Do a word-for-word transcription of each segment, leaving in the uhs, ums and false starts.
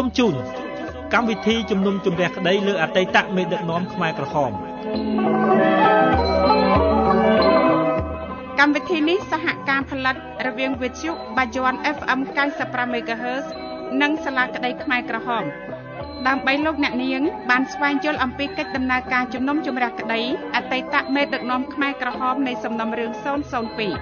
មជូនកម្មវិធីជំនុំជម្រះក្តីលើអតីតមេដឹកនាំខ្មែរក្រហមកម្មវិធីនេះសហការផលិតរវាងវិទ្យុបាយ័ន เอฟ เอ็ม เก้าสิบห้า MHz និងសាលាក្តីខ្មែរក្រហមដើម្បីលោកអ្នកនាងបានស្វែងយល់អំពីកិច្ចដំណើរការជំនុំជម្រះក្តីអតីតមេដឹកនាំខ្មែរក្រហមនៃសំណុំរឿងศูนย์ศูนย์two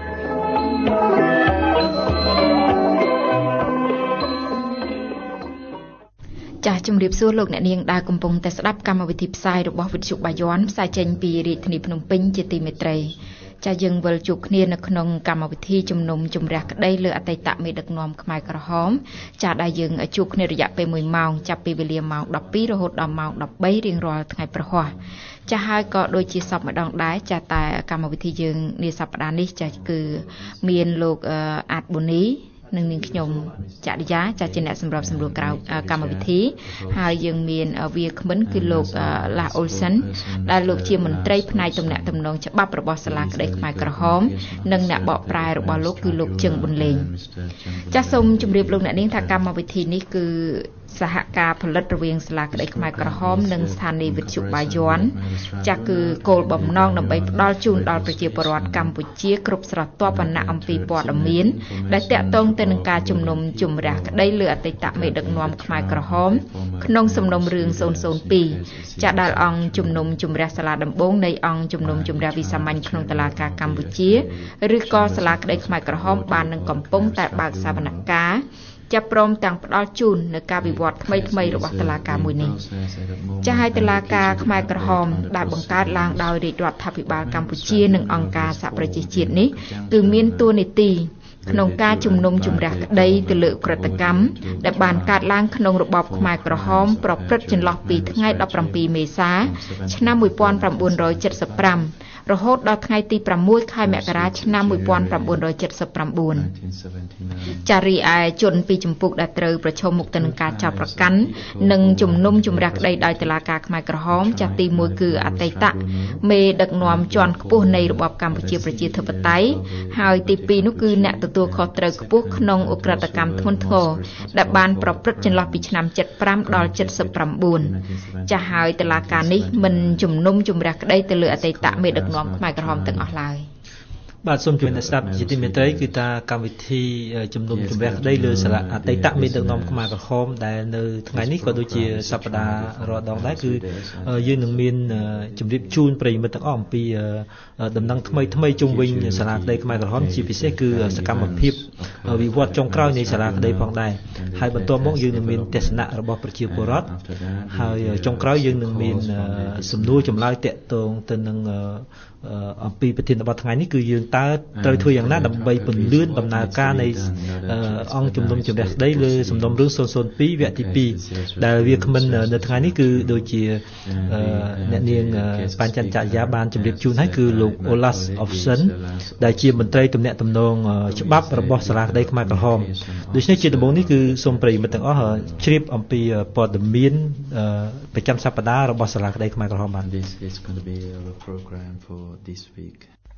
ចាស់ជំរាបសួរលោកអ្នកនាងដែលកំពុងតែស្ដាប់កម្មវិធីផ្សាយរបស់វិទ្យុបាយ័នផ្សាយចេញពីរាជធានីភ្នំពេញជាទីមេត្រីចាយើងវិលជួបគ្នានៅក្នុងកម្មវិធីជំនុំជម្រះក្តីលើអតីតមេដឹកនាំខ្មែរក្រហមចាដែលយើងជួបគ្នារយៈពេលមួយម៉ោងចាប់ពីវេលាម៉ោងដប់ពីររហូតដល់ម៉ោងដប់បីរៀងរាល់ថ្ងៃប្រហ័សចាហើយក៏ដូចជាសពម្ដងដែរចាតែកម្មវិធីយើងនាសប្តាហ៍នេះចាគឺមានលោកអាតប៊ូនីនឹងនាងខ្ញុំចរិយាចាជាអ្នកសម្របសម្រួលក្រៅកម្មវិធីហើយយើងមានវាគ្មិនគឺលោកឡាអូលសិនដែលលោកជាមន្ត្រីផ្នែកទំនាក់ទំនងច្បាប់របស់សាលាក្តីខ្មែរក្រហមនិងអ្នកបកប្រែរបស់លោកគឺលោកជឹងប៊ុនលេងចាសូមជម្រាបលោកអ្នកនាងថាកម្មវិធីនេះគឺសហការផលិតរវាងសាលាក្តីខ្មែរក្រហមនិងស្ថានីយ៍វិទ្យុបាយ័នចាគឺគោលបំណងដើម្បីផ្ដល់ជូនដល់ប្រជាពលរដ្ឋកម្ពុជាគ្រប់ស្រទាប់វណ្ណៈអំពីព័ត៌មានដែលតាក់ទងទៅនឹងការជំនុំជម្រះក្តីលើអតីតមេដឹកនាំខ្មែរក្រហមក្នុងសំណុំរឿងศูนย์ศูนย์twoចាដែលអង្គជំនុំជម្រះសាលាដំបងនៃអង្គជំនុំជម្រះវិសាមញ្ញក្នុងតុលាការកម្ពុជាឬក៏សាលាក្តីខ្មែរក្រហមបាននឹងកំពុងតែបើកសវនកម្មចាប់ព្រមទាំងផ្ដល់ជូននៅការវិវត្តថ្មីថ្មីរបស់តុលាការមួយនេះចាហើយតុលាការខ្មែរក្រហមដែលបង្កើតឡើងដោយរាជរដ្ឋាភិបាលកម្ពុជានិងអង្គការសហប្រជាជាតិនេះគឺមានតួនាទីក្នុងការជំនុំជម្រះក្តីទៅលើក្រតកម្មដែលបានកើតឡើងក្នុងរបបខ្មែរក្រហមប្រព្រឹត្តចន្លោះពីថ្ងៃដប់ប្រាំពីរមេសាឆ្នាំmột nghìn chín trăm bảy mươi lămរហូតដល់ថ្ងៃទីប្រាំមួយខែមករាឆ្នាំmột nghìn chín trăm bảy mươi chínចារីឯជនពីចម្ពោះដែលត្រូវប្រឈមមុខទៅនឹងការចោទប្រកាន់និងជំនុំជម្រះក្តីដោយតុលាការខ្មែរក្រហមចាទីមួយគឺអតីតមេដឹកនាំជាន់ខ្ពស់នៃរបបកម្ពុជាប្រជាធិបតេយ្យហើយទីពីរនោះគឺអ្នកទទួលខុសត្រូវខ្ពស់ក្នុងឧក្រិដ្ឋកម្មធ្ងន់ធ្ងរដែលបានប្រព្រឹត្តចន្លោះពីឆ្នាំเจ็ดสิบห้าដល់เจ็ดสิบเก้าចាហើយតុលាការនេះមិនជំនុំជម្រះក្តីទៅលើអតីតមេដឹកនាំខ្មែរក្រហមទាំងអស់ឡើយបាទសូមជម្រាបស្ដាប់ជាទីមេត្រីគឺថាកម្មវិធីជំនុំជម្រះក្តីលើសាលាអតីតមេដឹកនាំខ្មែរក្រហមដែលនៅថ្ងៃនេះក៏ដូចជាសប្តាហ៍រាល់ដងដែរគឺយើងនឹងមានជម្រាបជូនប្រិយមិត្តទាំងអស់អំពីដំណឹងថ្មីថ្មីជុំវិញសាលាក្តីខ្មែរក្រហមជាពិសេសគឺសកម្មភាពវិវត្តចុងក្រោយនៃសាលាក្តីផងដែរហើយបន្ទាប់មកយើងនឹងមានទស្សនៈរបស់ប្រជាពលរដ្ឋហើយចុងក្រោយយើងនឹងមានសំណួរចម្លើយតាក់ទងទៅនឹងអំពីប្រធានបទថ្ងៃនេះគឺយើងតើត្រូវធ្វើយ៉ាងណាដើម្បីពន្លឿនដំណើរការនៃអង្គជំនុំជម្រះក្តីលើសំណុំរឿងศูนย์ศูนย์twoវគ្គទីtwoដែលវាគ្មិននៅថ្ងៃនេះគឺដូចជាអ្នកនាងបញ្ចន្ទចរិយាបានជម្រាបជូនឲ្យគឺលោក Olas Option ដែលជាមន្ត្រីទំនាក់ទំនងច្បាប់របស់សាលាក្តីខ្មែរក្រហមដូច្នេះជាដំបូងនេះគឺសូមប្រិយមិត្តទាំងអស់ជ្រាបអំពីព័ត៌មានប្រចាំសប្តាហ៍របស់សាលាក្តីខ្មែរក្រហមបាន This is going to be a program for this week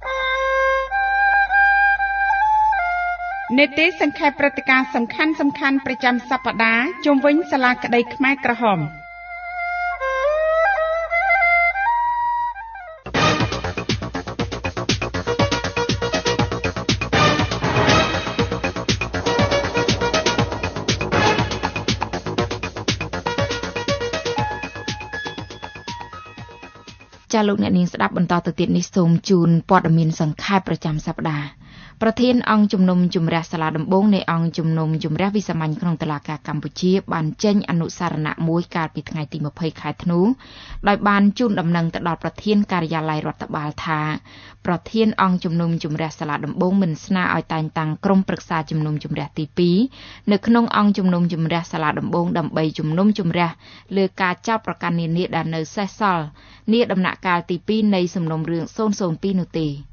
នេតិសង្ខេបព្រឹត្តិការណ៍សំខាន់សំខាន់ប្រចាំសប្តាហ៍ជុំវិញសាលាក្តីខ្មែរក្រហមចាលោកអ្នកនាងស្ដាប់បន្តទៅទៀតនេះសូមជូនព័ត៌មានសង្ខេបប្រចាំសប្តាហ៍ប្រធានអង្គជំនុំជម្រះសាលាដំបងនៃអង្គជំនុំជម្រះវិសាមញ្ញក្នុងតុលាការកម្ពុជាបានចេញអនុសារណៈមួយកាលពីថ្ងៃទីยี่สิบខែធ្នូដោយបានជូនដំណឹងទៅដល់ប្រធានការិយាល័យរដ្ឋបាលថាប្រធានអង្គជំនុំជម្រះសាលាដំបងមិនស្នើឲ្យតែងតាំងក្រុមប្រឹក្សាជំនុំជម្រះទីtwoនៅក្នុងអង្គជំនុំជម្រះសាលាដំបងដើម្បីជំនុំជម្រះលើការចោទប្រកាន់នានាដែលនៅសេសសល់នាដំណាក់កាលទីtwoនៃសំណុំរឿងศูนย์ศูนย์twoនោះទេ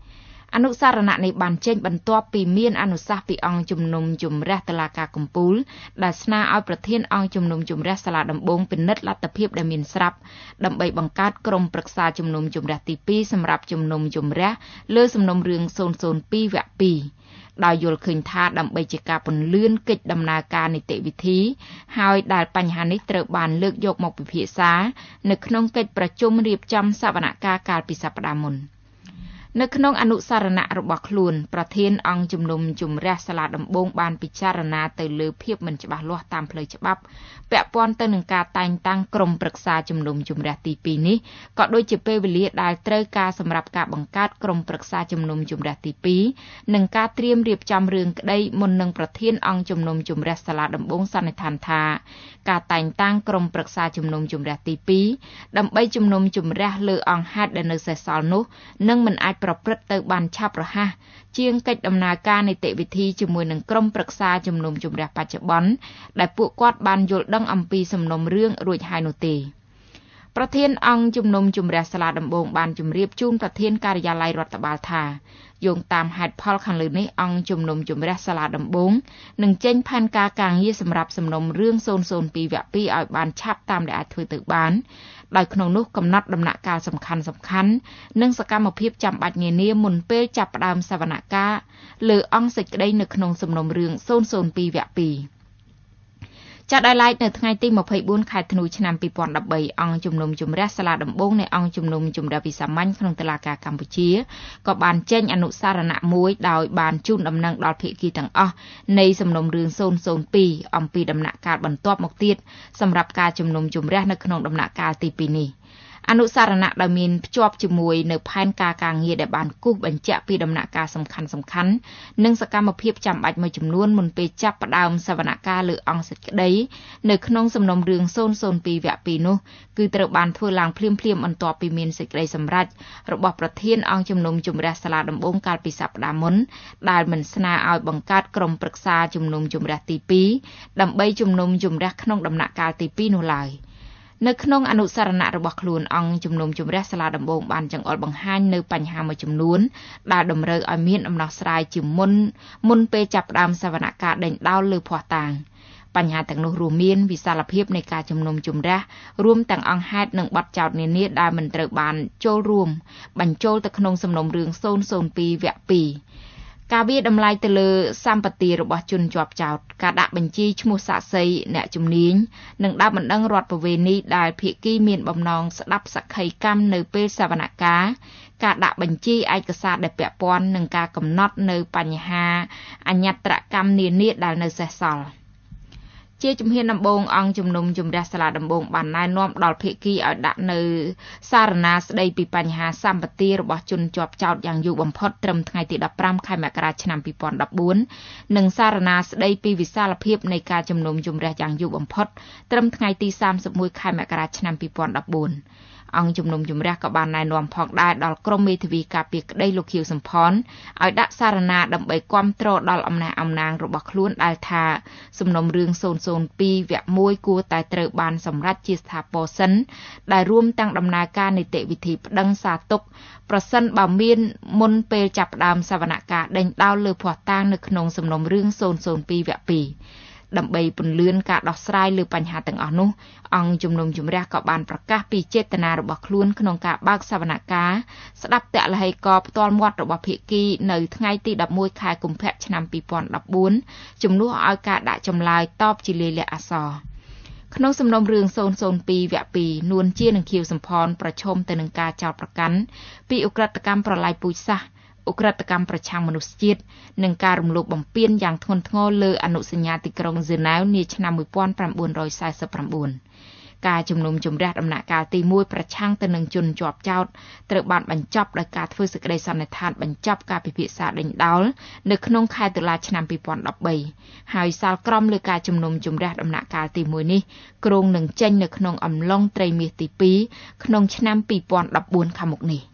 អនុសារណៈនេះបានចេញបន្ទាប់ពីមានអនុសាសន៍ពីអង្គជំនុំជម្រះតុលាការកំពូលដែលស្នើឲ្យប្រធានអង្គជំនុំជម្រះសាលាដំបងពិនិត្យលទ្ធភាពដែលមានស្រាប់ដើម្បីបង្កើតក្រុមប្រឹក្សាជំនុំជម្រះទីពីរសម្រាប់ជំនុំជម្រះលើសំណុំរឿងศูนย์ศูนย์ពីរវគ្គពីរដោយយល់ឃើញថាដើម្បីជាការពន្លឿនកិច្ចដំណើរការនីតិវិធីហើយដែលបញ្ហានេះត្រូវបានលើកយកមកពិភាក្សានៅក្នុងកិច្ចប្រជុំរៀបចំសវនកម្មកាលពីសប្តាហ៍មុននៅក្នុងអនុសារណៈរបស់ខ្លួនប្រធានអង្គជំនុំជម្រះសាលាដំបងបានពិចារណាទៅលើភាពមិនច្បាស់លាស់តាមផ្លូវច្បាប់ពាក់ព័ន្ធទៅនឹងការតែងតាំងក្រុមប្រឹក្សាជំនុំជម្រះទីពីរនេះក៏ដូចជាពេលវេលាដែលត្រូវការសម្រាប់ការបង្កើតក្រុមប្រឹក្សាជំនុំជម្រះទីពីរនិងការត្រៀមរៀបចំរឿងក្តីមុននឹងប្រធានអង្គជំនុំជម្រះសាលាដំបងសន្និដ្ឋានថាការតែងតាំងក្រុមប្រឹក្សាជំនុំជម្រះទីពីរដើម្បីជំនុំជម្រះលើអង្គហេតុដែលនៅសេសសល់នោះនឹងមិនអាចប្រព្រឹត្តទៅបានឆាប់រហ័សជាងកិច្ចដំណើរការនីតិវិធីជាមួយនឹងក្រុមប្រឹក្សាជំនុំជម្រះបច្ចុប្បន្នដែលពួកគាត់បានយល់ដឹងអំពីសំណុំរឿងរួចហើយនោះទេប្រធានអង្គជំនុំជម្រះសាលាដំបងបានជម្រាបជូនប្រធានការិយាល័យរដ្ឋបាលថាយោងតាមហេតុផលខាងលើនេះអង្គជំនុំជម្រះសាលាដំបងនឹងចេញផែនការការងារសម្រាប់សំណុំរឿងศูนย์ศูนย์ពីរវគ្គពីរឲ្យបានឆាប់តាមដែលអាចធ្វើទៅបានដោយក្នុងនោះកំណត់ដំណាក់កាលសំខាន់សំខាន់និងសកម្មភាពចាំបាច់នានាមុនពេលចាប់ផ្ដើមសវនកម្មលើអង្គសេចក្តីនៅក្នុងសំណុំរឿងศูนย์ศูนย์ពីរវគ្គពីរចាត់ដោយឡែកនៅថ្ងៃទីម្ភៃបួនខែធ្នូឆ្នាំពីរពាន់ដប់បីអង្គជំនុំជម្រះសាលាដំបងនៃអង្គជំនុំជម្រះវិសាមញ្ញក្នុងតុលាការកម្ពុជាក៏បានចេញអនុសារណៈមួយដោយបានជូនដំណឹងដល់ភាគីទាំងអស់នៃសំណុំរឿងศูนย์ศูนย์ពីរអំពីដំណាក់កាលបន្ទាប់មកទៀតសម្រាប់ការជំនុំជម្រះនៅក្នុងដំណាក់កាលទីពីរនេះអនុសារណៈដែលមានភ្ជាប់ជាមួយនៅផែនការការងារដែលបានគូសបញ្ជាក់ពីដំណាក់កាលសំខាន់សំខាន់និងសកម្មភាពចាំបាច់មួយចំនួនមុនពេលចាប់ផ្ដើមសវនកម្មលើអង្គសេចក្តីនៅក្នុងសំណុំរឿងศูนย์ศูนย์ពីរវគ្គពីរនោះគឺត្រូវបានធ្វើឡើងភ្លាមភ្លាមបន្ទាប់ពីមានសេចក្តីសម្រេចរបស់ប្រធានអង្គជំនុំជម្រះសាលាដំបងកាលពីសប្តាហ៍មុនដែលមិនស្នើឲ្យបង្កើតក្រុមប្រឹក្សាជំនុំជម្រះទីពីរដើម្បីជំនុំជម្រះក្នុងដំណាក់កាលទីពីរនោះឡើយនៅក្នុងអនុសារណៈរបស់ខ្លួនអង្គជំនុំជម្រះសាលាដំបងបានចង្អុលបង្ហាញនៅបញ្ហាមួយចំនួនដែលតម្រូវឲ្យមានដំណោះស្រាយជាមុនមុនពេលចាប់ផ្ដើមសវនកម្មដេញដោលលើភស្តុតាងបញ្ហាទាំងនោះរួមមានវិសាលភាពនៃការជំនុំជម្រះរួមទាំងអង្គហេតុនិងបទចោទនានាដែលមិនត្រូវបានចូលរួមបញ្ចូលទៅក្នុងសំណុំរឿងศูนย์ศูนย์ពីរវគ្គពីរការវាតម្លៃទៅលើសម្បត្តិរបស់ជនជាប់ចោទការដាក់បញ្ជីឈ្មោះសាក្សីអ្នកជំនាញនិងដាក់បណ្ដឹងរដ្ឋប្រវេណីដែលភាគីមានបំណងស្ដាប់សក្ខីកម្មនៅពេលសវនកម្មការដាក់បញ្ជីឯកសារដែលពាក់ព័ន្ធនឹងការកំណត់នៅបញ្ហាអញ្ញត្រកម្មនានាដែលនៅសេសសល់ជាជំហានដំបូងអង្គជំនុំជម្រះសាលាដំបងបានណែនាំដល់ភាគីឲ្យដាក់នៅសារណាស្ដីពីបញ្ហាសម្បត្តិរបស់ជនជាប់ចោទយ៉ាងយូរបំផុតត្រឹមថ្ងៃទីដប់ប្រាំខែមករាឆ្នាំពីរពាន់ដប់បួននិងសារណាស្ដីពីវិសាលភាពនៃការជំនុំជម្រះយ៉ាងយូរបំផុតត្រឹមថ្ងៃទីសាមសិបមួយខែមករាឆ្នាំពីរពាន់ដប់បួនអង្គជំនុំជម្រះក៏បានណែនាំផងដែរដល់ក្រុមមេធាវីការពារក្តីលោកខៀវសំផនឲ្យដាក់សារណាដើម្បីគាំទ្រដល់អំណះអំណាងរបស់ខ្លួនដែលថាសំណុំរឿងศูนย์ศูนย์ពីរវគ្គមួយគួរតែត្រូវបានសម្រេចជាស្ថាពរសិនដែលរួមទាំងដំណើរការនីតិវិធីប្តឹងសារទុកប្រសិនបើមានមុនពេលចាប់ផ្ដើមសវនកម្មដេញដោលលើភស្តុតាងនៅក្នុងសំណុំរឿងศูนย์ศูนย์ពីរវគ្គពីរដើម្បីពន្លឿនការដោះស្រាយលើបញ្ហាទាំងអស់នោះអង្គជំនុំជម្រះក៏បានប្រកាសពីចេតនារបស់ខ្លួនក្នុងការបើកសវនកម្មស្ដាប់ទឡហីករណ៍ផ្ទាល់មាត់របស់ភាគីនៅថ្ងៃទីដប់មួយខែកុម្ភៈឆ្នាំពីរពាន់ដប់បួនជំនួសឲ្យការដាក់ចម្លើយតបជាលាយលក្ខណ៍អក្សរក្នុងសំណុំរឿងศูนย์ศูนย์ពីរវគ្គពីរនួនជានិងខៀវសំផនប្រឈមទៅនឹងការចោទប្រកាន់ពីឧក្រិដ្ឋកម្មប្រល័យពូជសាសន៍ឧក្រិដ្ឋកម្មប្រឆាំងមនុស្សជាតិនិងការរំលោភបំពានយ៉ាងធ្ងន់ធ្ងរលើអនុសញ្ញាទីក្រុងហ្សឺណែវនាឆ្នាំmột nghìn chín trăm四mươi chínការជំនុំជម្រះដំណាក់កាលទីមួយប្រឆាំងទៅនឹងជនជាប់ចោទត្រូវបានបញ្ចប់ដោយការធ្វើសេចក្តីសន្និដ្ឋានបញ្ចប់ការពិភាក្សាដេញដោលនៅក្នុងខែតុលាឆ្នាំពីរពាន់ដប់បីហើយសាលក្រមលើការជំនុំជម្រះដំណាក់កាលទីមួយនេះគ្រោងនឹងចេញនៅក្នុងអំឡុងត្រីមាសទីពីរក្នុងឆ្នាំពីរពាន់ដប់បួនខាងមុខនេះ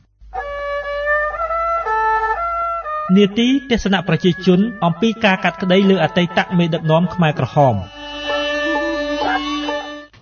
នាទីទេសនៈប្រជាជនអំពីការកាត់ក្តីលើអតីតមេដឹកនាំខ្មែរក្រហម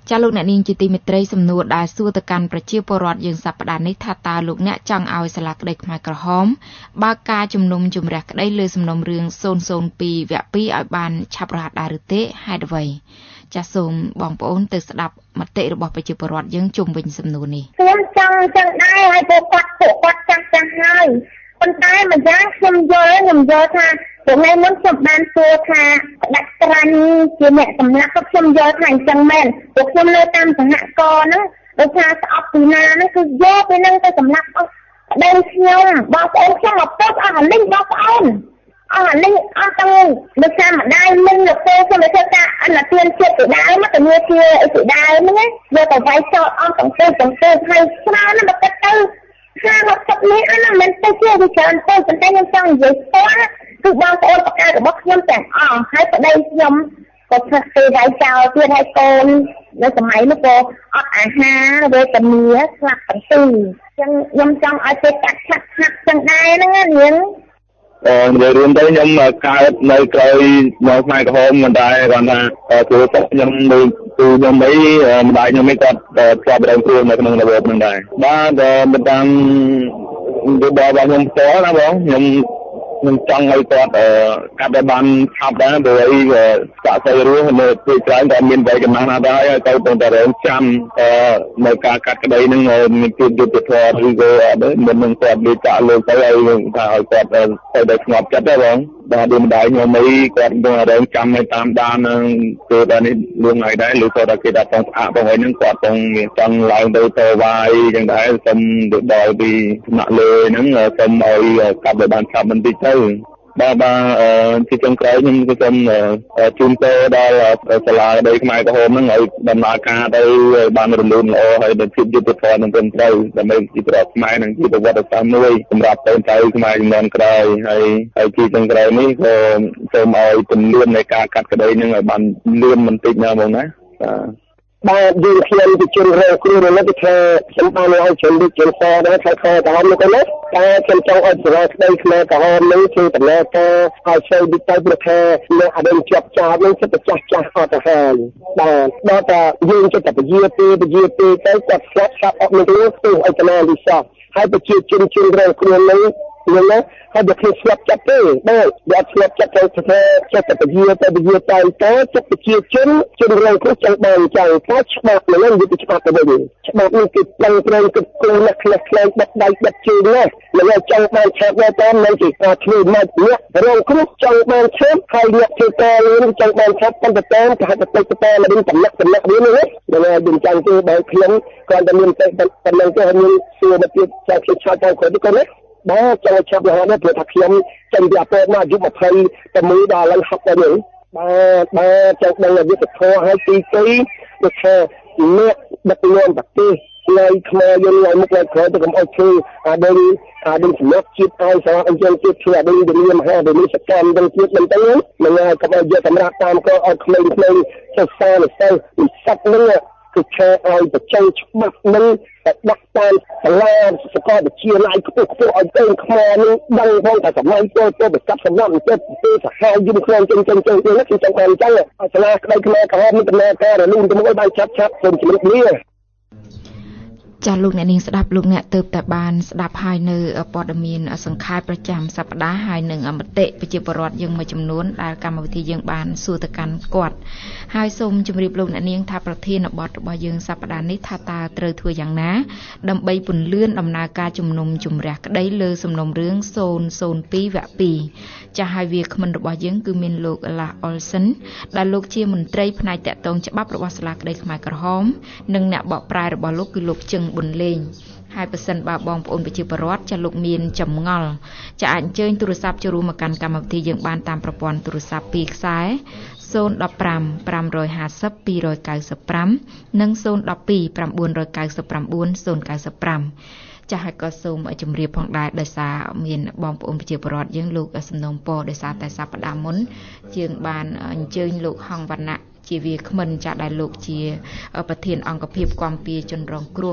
ចាលោកអ្នកនាងជាទីមេត្រីសំណួរដែលសួរទៅកាន់ប្រជាពលរដ្ឋយើងសប្តាហ៍នេះថាតើលោកអ្នកចង់ឲ្យសាលាក្តីខ្មែរក្រហមបើកការជំនុំជម្រះក្តីលើសំណុំរឿងศูនย์ศูนย์ពីរវគ្គពីរឲ្យបានឆាប់រហ័សដែរឬទេហេតុអ្វីចាសសូមបងប្អូនទៅស្ដាប់មតិរបស់ប្រជាពលរដ្ឋយើងជុំវិញសំណួរនេះខ្ញុំចង់ចឹងដែរឲ្យពួកគាត់ពួកគាត់ចាស់ចាស់ហើយប៉ុន្តែម្យ៉ាងខ្ញុំយល់ខ្ញុំយល់ថាថ្ងៃមុនខ្ញុំបានសួរថាដាច់ត្រាញ់ជាអ្នកសម្លាប់ខ្ញុំយល់ថាអញ្ចឹងមែនពួកខ្ញុំនៅតាមសហគមន៍ហ្នឹងដោយថាស្អប់ពីណាហ្នឹងគឺយកពីហ្នឹងទៅសម្លាប់អស់ប្តីខ្ញុំបងប្អូនខ្ញុំមកពុតអស់អាលិញបងប្អូនអស់អាលិញអស់ទាំងដោយសារម្ដាយមិនលោកទេខ្ញុំទៅធ្វើការអនុទានជាតិពីដើមមកទៅជាពីដើមហ្នឹងយកទៅវាយចោលអស់ទាំងទៅទាំងទៅហើយច្រើនណាស់មកទៅខាងអត់នេះអានោះមិនទៅជាវិច្រើនទៅប៉ុន្តែខ្ញុំចង់និយាយស្គាល់គឺបងប្អូនប្រកាសរបស់ខ្ញុំទាំងអស់ហើយប្តីខ្ញុំក៏ធ្វើទៅវាយចោលទៀតហើយកូននៅសម័យនោះក៏អត់អាហារវេទនាស្លាប់ទាំងពីរអញ្ចឹងខ្ញុំចង់ឲ្យទៅកាត់ឆាប់ឆាប់ចឹងដែរហ្នឹងនាងអឺនិយាយរួមទៅខ្ញុំកើតនៅក្រោយមកផ្នែកក្រហមមិនដែរគាត់ថាព្រោះខ្ញុំនៅគឺខ្ញុំអីម្ដាយខ្ញុំឯងគាត់គាត់បដិគ្រោះនៅក្នុងរបបហ្នឹងដែរបាទមិនតាមរបបរបស់ខ្ញុំផ្ទាល់ណាបងខ្ញុំខ្ញុំចង់ឲ្យគាត់កាត់ឲ្យបានឆាប់ដែរព្រោះអីសាក់សៃរស់នៅពេលច្រើនតែមានវ័យចំណាស់ណាស់ដែរហើយទៅតែរងចាំនៅការកាត់ក្តីហ្នឹងមានជួបយុទ្ធធម៌ឬក៏អត់ទេមិននឹងគាត់និយាយចាក់លើទៅឲ្យថាឲ្យគាត់ទៅដល់ស្ងប់ចិត្តដែរបងបាទដូចម្ដាយខ្ញុំអីគាត់នឹងរងចាំឲ្យតាមដាននឹងគឺដល់នេះលួងហើយដែរឬក៏ដល់គេដល់ផងស្អាតបងហ្នឹងគាត់ต้องមានចង់ឡើងទៅទៅវាយចឹងដែរសុំទៅដល់ពីថ្នាក់លើហ្នឹងសុំឲ្យកាត់ឲ្យបានឆាប់បន្តិចទៅបាទបាទជាចុងក្រោយខ្ញុំក៏សូមជូនពរដល់សាលាក្តីខ្មែរក្រហមហ្នឹងឲ្យដំណើរការទៅបានរលូនល្អហើយដល់ភាពយុត្តិធម៌នឹងត្រឹមត្រូវដើម្បីជាប្រវត្តិខ្មែរនិងជាប្រវត្តិសាស្ត្រមួយសម្រាប់កូនចៅខ្មែរជំនាន់ក្រោយហើយហើយជាចុងក្រោយនេះក៏សូមឲ្យពន្លឿននៃការកាត់ក្តីហ្នឹងឲ្យបានលឿនបន្តិចណាបងណាបាទបាទយើងខ្ញុំជាជនរងគ្រោះនៅទីថាខ្ញុំបានឲ្យជន់ដូចជន់សដែរខែខែក្រហមនោះក៏ណាតែខ្ញុំចង់ឲ្យសាលាក្តីខ្មែរក្រហមនេះធ្វើដំណើរការឲ្យស្អីដូចទៅព្រោះថាអ្នកអរិញជាប់ចោលនឹងចិត្តចាស់ចាស់អត់ទៅហើយបាទដល់តែយើងចិត្តពជាពីពជាពីទៅគាត់ស្លាប់ស្លាប់អត់នឹងទៅឲ្យតំណាងវិសោះហើយប្រជាជនជនរងគ្រោះនេះនឹងណាហើយបើខ្លួនស្លាប់ចិត្តទេបាទវាអត់ស្លាប់ចិត្តទៅថាចិត្តពជាទៅពជាទៅទៅចិត្តប្រជាជនជនរងគ្រោះចង់បានចង់តែច្បាប់នឹងវាទៅច្បាប់ទៅវិញច្បាប់នេះគឺប្លង់ប្រែងគឺគូលក្ខណៈខ្លាំងបិទដៃបិទជើងណានឹងចង់បានឆាប់ទៅតាមនឹងជាការធ្វើមកអ្នករងគ្រោះចង់បានឆាប់ហើយអ្នកធ្វើការនេះចង់បានឆាប់តាមតាមគេហៅទៅទៅតាមនឹងតំណែងតំណែងនេះណាដែលយើងចង់ធ្វើបើខ្ញុំគាត់តែមានតែតំណែងទៅមានសួរមកទៀតចង់ឆ្លឆ្លទៅគាត់ក៏ណាបាទចង់ឆាប់រហូតព្រោះថាខ្ញុំចេញពីអពតមកអាយុยี่สิบតែមួយដល់ឡើងហាត់ទៅនេះបាទបាទចង់ដឹងវិទ្យាធម៌ឲ្យទីទីដូចថាអ្នកដឹកនាំប្រទេសថ្ងៃខ្មែរយើងឲ្យមុខឲ្យក្រោយទៅកុំអោយធ្វើអាដឹងអាដឹងសម្រាប់ជាតិឲ្យសារអញ្ចឹងទៀតធ្វើអាដឹងវិញ្ញាមហាវិនិស្សកម្មទាំងទៀតមិនទៅមិនឲ្យកុំឲ្យយកសម្រាប់តាមក៏ឲ្យក្មេងៗសិក្សាទៅសិស្សនឹងគឺឆែឲ្យបច្ចេកច្បាប់នឹងដាក់តាមសាលាសកលវិទ្យាល័យខ្ពស់ខ្ពស់ឲ្យទៅខ្មែរនឹងដឹងផងតែសម័យទៅទៅប្រកាសសម្រាប់ទៅទៅសហយមខ្លួនចឹងចឹងចឹងនេះគឺចង់បានចឹងឲ្យសាលាក្តីខ្មែរក្រហមមានដំណើរការរលូនទៅមួយបានឆាប់ឆាប់សូមជំរាបលាចាលោកអ្នកនាងស្ដាប់លោកអ្នកទៅតែបានស្ដាប់ហើយនៅព័ត៌មានសង្ខេបប្រចាំសប្ដាហ៍ហើយនឹងមតិប្រជាពលរដ្ឋយើងមួយចំនួនដែលកម្មវិធីយើងបានសួរទៅកាន់គាត់ហើយសូមជម្រាបលោកអ្នកនាងថាប្រធានបទរបស់យើងសប្ដាហ៍នេះថាតើត្រូវធ្វើយ៉ាងណាដើម្បីពន្លឿនដំណើរការជំនុំជម្រះក្តីលើសំណុំរឿងศูนย์ศูนย์ពីរវគ្គពីរចាហើយវាគ្មិនរបស់យើងគឺមានលោកឡាអុលសិនដែលលោកជាមន្ត្រីផ្នែកតាក់ទងច្បាប់របស់សាលាក្តីខ្មែរក្រហមនិងអ្នកបកប្រែរបស់លោកគឺលោកជឹងប៊ុនលេងហើយប៉ះសិនបើបងប្អូនប្រជាពលរដ្ឋចាលោកមានចម្ងល់ចាអាចអញ្ជើញទូរស័ព្ទចូលរួមមកកាន់កម្មវិធីយើងបានតាមប្រព័ន្ធទូរស័ព្ទពីរខ្សែศูนย์ หนึ่ง ห้า ห้า ห้า ห้า ศูนย์ ពីរเก้าสิบห้าនិងศูนย์ หนึ่ง สอง เก้า เก้า เก้า เก้า ศูนย์ เก้าห้าចាស់ហើយក៏សូមជម្រាបផងដែរដោយសារមានបងប្អូនប្រជាពលរដ្ឋយើងលោកសំណុំពរដោយសារតែសប្តាហ៍មុនយើងបានអញ្ជើញលោកហងវណ្ណៈជាវាគ្មិនចាស់ដែលលោកជាប្រធានអង្គភិបគាំពៀជនរងគ្រោះ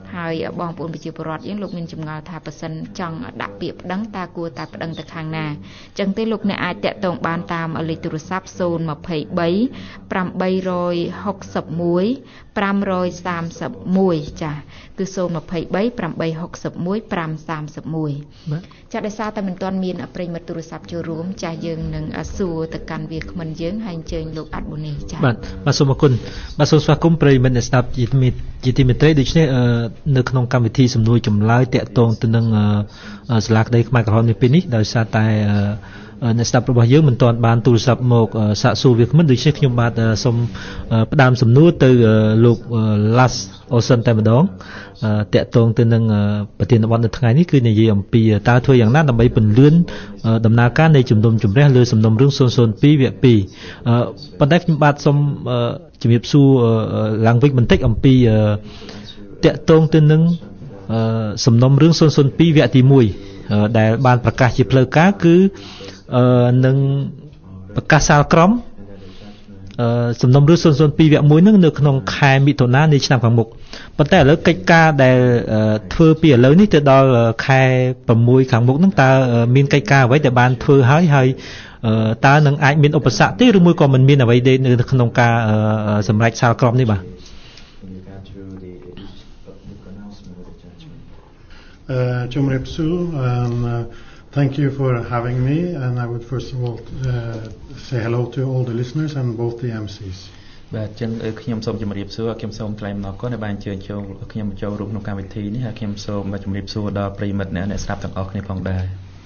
ហើយបងប្អូនប្រជាពលរដ្ឋយើងលោកមានចម្ងល់ថាប៉ះសិនចង់ដាក់ពាក្យប្តឹងតើគួរតែប្តឹងទៅខាងណាអញ្ចឹងទេលោកអ្នកអាចតាក់ទងបានតាមលេខទូរស័ព្ទศูนย์ ยี่สิบสาม แปด หก หนึ่ง ห้า สาม หนึ่ง ចាគឺศูนย์ ยี่สิบสาม แปด หก หนึ่ง ห้า สาม หนึ่ง ចាដោយសារតែមិនទាន់មានប្រិយមិត្តទូរស័ព្ទចូលរួមចាយើងនឹងសួរទៅកាន់វាគ្មិនយើងហើយអញ្ជើញលោកអាត់ប៊ូនីចាបាទបាទសូមអរគុណបាទសូមស្វាគមន៍ប្រិយមិត្តអ្នកស្ដាប់ជាទីមេត្រីដូច្នេះនៅក្នុងកម្មវិធីសំណួរចម្លើយតាក់ទងទៅនឹងសាលាក្តីខ្មែរក្រហមនេះពេលនេះដោយសារតែអ្នកស្ដាប់របស់យើងមិនទាន់បានទូរស័ព្ទមកសាកសួរវាគ្មិនដូច្នេះខ្ញុំបាទសូមផ្ដើមសំណួរទៅលោក Las Olsen តែម្ដងតាក់ទងទៅនឹងប្រធានបទនៅថ្ងៃនេះគឺនិយាយអំពីតើធ្វើយ៉ាងណាដើម្បីពន្លឿនដំណើរការនៃជំនុំជម្រះលើសំណុំរឿងศูนย์ ศูนย์ ពីរ វគ្គ ពីរ ប៉ុន្តែខ្ញុំបាទសូមជំរាបសួរឡើងវិញបន្តិចអំពីតាក់ទងទៅនឹងសំណុំរឿងศูนย์ ศูนย์ ពីរ វគ្គទីមួយដែលបានប្រកាសជាផ្លូវការគឺនឹងប្រកាសសាលក្រមសំណុំរឿងศูนย์ ศูนย์ ពីរ វគ្គមួយនឹងនៅក្នុងខែមិថុនានៃឆ្នាំខាងមុខប៉ុន្តែឥឡូវកិច្ចការដែលធ្វើពីឥឡូវនេះទៅដល់ខែ៦ខាងមុខនឹងតើមានកិច្ចការអ្វីដែលបានធ្វើហើយហើយតើនឹងអាចមានឧបសគ្គទេឬមួយក៏មិនមានអ្វីទេនៅក្នុងការសម្រេចសាលក្រមនេះបាទជំរាបសួរ Thank you for having me, and I would first of all uh, say hello to all the listeners and both the เอ็ม ซีs បាទចឹងខ្ញុំសូមជម្រាបសួរខ្ញុំសូមថ្លែងអំណរគុណដែលបានអញ្ជើញចូលខ្ញុំចូលរួមក្នុងកម្មវិធីនេះហើយខ្ញុំសូមជម្រាបសួរដល់ប្រិយមិត្តអ្នកស្ដាប់ទាំងអស់គ្នាផងដែរ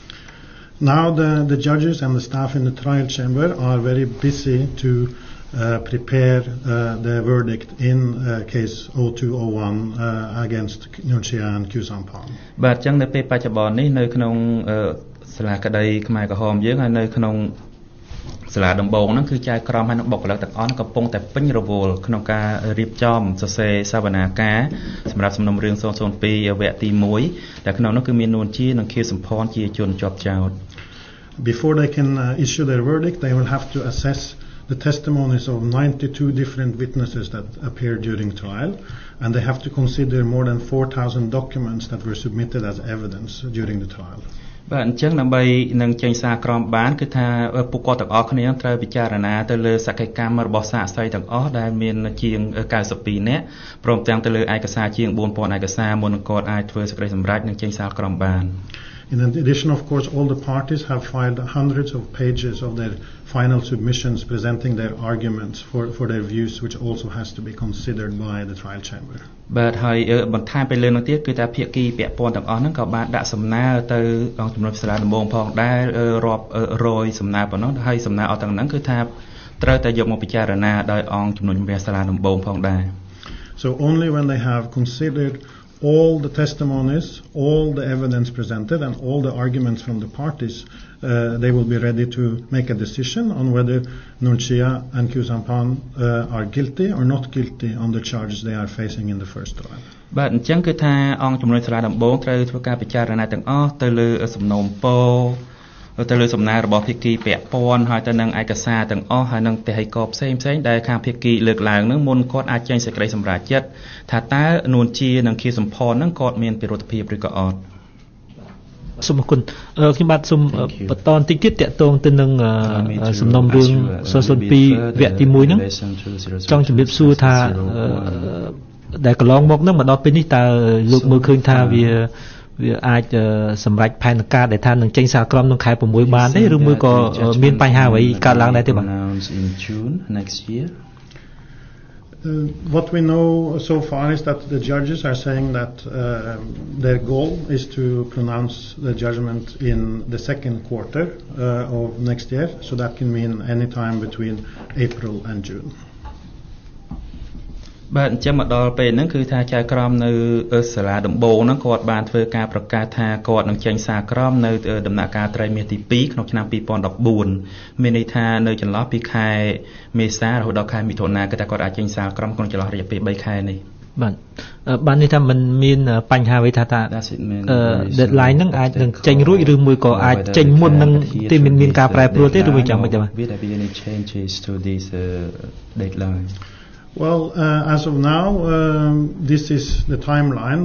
Now the the judges and the staff in the trial chamber are very busy to uh, prepare uh, the verdict in uh, case oh two oh one uh, against Nuon Chea and Khieu Samphan បាទចឹងនៅពេលបច្ចុប្បន្ននេះនៅក្នុងសាលាក្តីខ្មែរក្រហមយើងហើយនៅក្នុងសាលាដំបងហ្នឹងគឺចៅក្រមហើយនឹងបុគ្គលិកទាំងអស់កំពុងតែពេញរវល់ក្នុងការរៀបចំសរសេរសវនាការសម្រាប់សំណុំរឿងศูนย์ ศูนย์ ពីរ វគ្គទីមួយដែលក្នុងនោះគឺមាននួនជានិងខៀវសំផនជាជនជាប់ចោទ Before they can uh, issue their verdict they will have to assess the testimonies of ninety-two different witnesses that appeared during trial and they have to consider more than four thousand documents that were submitted as evidence during the trial បាទអញ្ចឹងដើម្បីនឹងចេញសារក្រមបានគឺថាពួកគាត់ទាំងអស់គ្នាត្រូវពិចារណាទៅលើសកម្មកម្មរបស់សាកសីទាំងអស់ដែលមានជាងninety-twoនាក់ព្រមទាំងទៅលើឯកសារជាងfour thousandឯកសារមុននឹងគាត់អាចធ្វើសេចក្តីសម្រេចនិងចេញសារក្រមបាន In addition, of course, all the parties have filed hundreds of pages of their final submissions presenting their arguments for, for their views, which also has to be considered by the trial chamber. បាទហើយបន្ថែមទៅលើនោះទៀតគឺថាភាគីពាក់ព័ន្ធទាំងអស់ហ្នឹងក៏បានដាក់សំណើទៅអង្គជំនុំសាលាដំបងផងដែររាប់រយសំណើប៉ុណ្ណោះហើយសំណើអស់ទាំងហ្នឹងគឺថាត្រូវតែយកមកពិចារណាដោយអង្គជំនុំជម្រះសាលាដំបងផងដែរ So only when they have considered all the testimonies, all the evidence presented and all the arguments from the parties, uh, they will be ready to make a decision on whether Nuon Chea and Khieu Samphan uh, are guilty or not guilty on the charges they are facing in the first trial. បាទអញ្ចឹងគឺថាអង្គជំនុំសាលាដំបងត្រូវធ្វើការពិចារណាទាំងអស់ទៅលើសំណុំពរទៅលើសំណើរបស់ភាគីពាក់ព័ន្ធហើយទៅនឹងឯកសារទាំងអស់ហើយនឹងទេហិកផ្សេងផ្សេងដែលខាងភាគីលើកឡើងនឹងមុនគាត់អាចចេញសេចក្តីសម្រេចចិត្តថាតើនួនជានិងខៀវសំផននឹងគាត់មានពិរុទ្ធភាពឬក៏អត់សូមអរគុណខ្ញុំបាទសូមបន្តបន្តិចទៀតតាក់ទងទៅនឹងសំណុំរឿងศูนย์ ศูนย์ ពីរ វគ្គទីមួយហ្នឹងចង់ជម្រាបសួរថាដែលកន្លងមកហ្នឹងមកដល់ពេលនេះតើលោកមើលឃើញថាវាវាអាចសម្រេចផែនការដែលថានឹងចេញសារក្រមក្នុងខែsixបានទេឬមួយក៏មានបញ្ហាអ្វីកើតឡើងដែរទេបាទ Uh, what we know so far is that the judges are saying that uh, their goal is to pronounce the judgment in the second quarter uh, of next year, so that can mean any time between April and June. បាទអញ្ចឹងមកដល់ពេលហ្នឹងគឺថាចៅក្រមនៅសាលាដំបងហ្នឹងគាត់បានធ្វើការប្រកាសថាគាត់នឹងចេញសារក្រមនៅដំណាក់កាលត្រីមាសទីtwoក្នុងឆ្នាំtwenty fourteenមានន័យថានៅចន្លោះពីខែមេសារហូតដល់ខែមិថុនាគឺថាគាត់អាចចេញសារក្រមក្នុងចន្លោះរយៈពេលthreeខែនេះបាទបាននេះថាมันមានបញ្ហាអ្វីថាថា deadline ហ្នឹងអាចនឹងចេញរួចឬមួយក៏អាចចេញមុននឹងទីមានមានការប្រែប្រួលទេឬមួយចាំមិនទេបាទ Will there be any changes to this uh, deadline Well, uh, as of now, um, this is the timeline,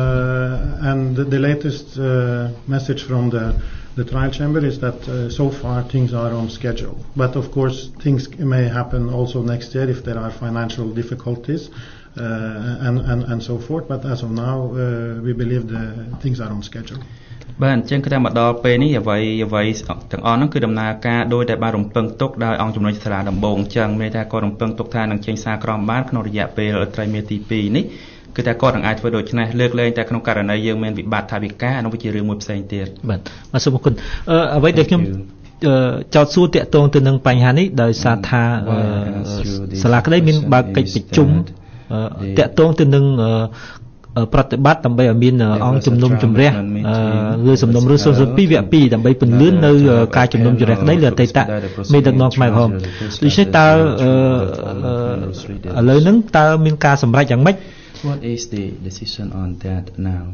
uh, and the, the latest uh, message from the, the trial chamber is that uh, so far things are on schedule. But of course, things may happen also next year if there are financial difficulties uh, and, and, and so forth. But as of now, uh, we believe the things are on schedule. បាទអញ្ចឹងគឺថាមកដល់ពេលនេះអ្វីអ្វីទាំងអស់ហ្នឹងគឺដំណើរការដោយតែបានរំពឹងទុកដោយអង្គជំនុំសាលាដំបងអញ្ចឹងមានថាគាត់រំពឹងទុកថានឹងចេញសារក្រមបានក្នុងរយៈពេលត្រីមាសទីពីរនេះគឺថាគាត់នឹងអាចធ្វើដូច្នេះលើកលែងតែក្នុងករណីយើងមានវិបត្តិថាវិការនោះវាជារឿងមួយផ្សេងទៀតបាទបាទសូមអរគុណអឺអ្វីដែលខ្ញុំចោទសួរតាក់ទងទៅនឹងបញ្ហានេះដោយសារថាសាលាក្តីមានបើកកិច្ចប្រជុំតាក់ទងទៅនឹងប្រតិបត្តិដើម្បីឲ្យមានអង្គជំនុំជម្រះលើសំណុំរឿងศูนย์ศูนย์ពីរវគ្គពីរដើម្បីពន្លឿននៅការជំនុំជម្រះក្តីលើអតីតមេដឹកនាំខ្មែរក្រហមដូច្នេះតើឥឡូវហ្នឹងតើមានការសម្រេចយ៉ាងម៉េច What is the decision on that now?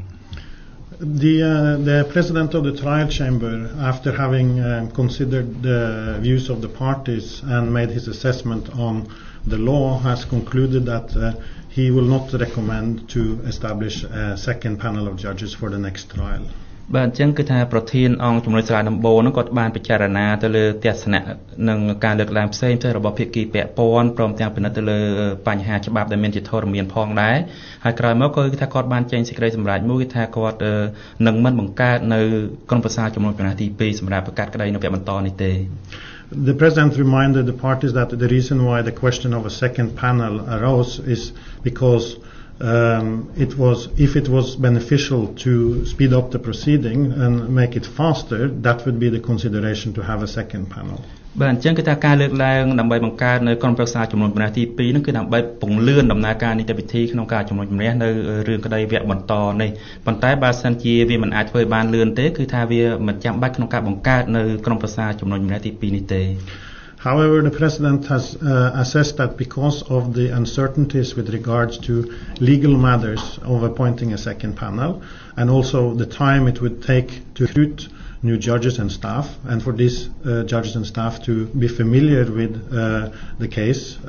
The uh, the president of the trial chamber, after having uh, considered the views of the parties and made his assessment on the law, has concluded that uh, he will not recommend to establish a second panel of judges for the next trial. បាទអញ្ចឹងគឺថាប្រធានអង្គជំនុំសាលាដំបងហ្នឹងគាត់បានពិចារណាទៅលើទស្សនៈនិងការលើកឡើងផ្សេងផ្សេងរបស់ភាគីពាក់ព័ន្ធព្រមទាំងពិនិត្យទៅលើបញ្ហាច្បាប់ដែលមានជាធរមានផងដែរហើយក្រោយមកក៏គឺថាគាត់បានចេញសេចក្តីសម្រេចមួយគឺថាគាត់នឹងមិនបង្កើតនៅក្រុមប្រឹក្សាជំនុំជម្រះទីពីរសម្រាប់ប្រកាសក្តីនៅវគ្គបន្តនេះទេ The president reminded the parties that the reason why the question of a second panel arose is because um, it was, if it was beneficial to speed up the proceeding and make it faster, that would be the consideration to have a second panel. បាទអញ្ចឹងគឺថាការលើកឡើងដើម្បីបង្កើតនៅក្រុមប្រឹក្សាជំនុំជម្រះទីពីរហ្នឹងគឺដើម្បីពង្លឿនដំណើរការនីតិវិធីក្នុងការជំនុំជម្រះនៅរឿងក្តីវគ្គបន្តនេះប៉ុន្តែបើសិនជាវាមិនអាចធ្វើបានលឿនទេគឺថាវាមិនចាំបាច់ក្នុងការបង្កើតនៅក្រុមប្រឹក្សាជំនុំជម្រះទីពីរនេះទេ However, the president has uh, assessed that because of the uncertainties with regards to legal matters of appointing a second panel and also the time it would take to recruit new judges and staff, and for these uh, judges and staff to be familiar with uh, the case uh,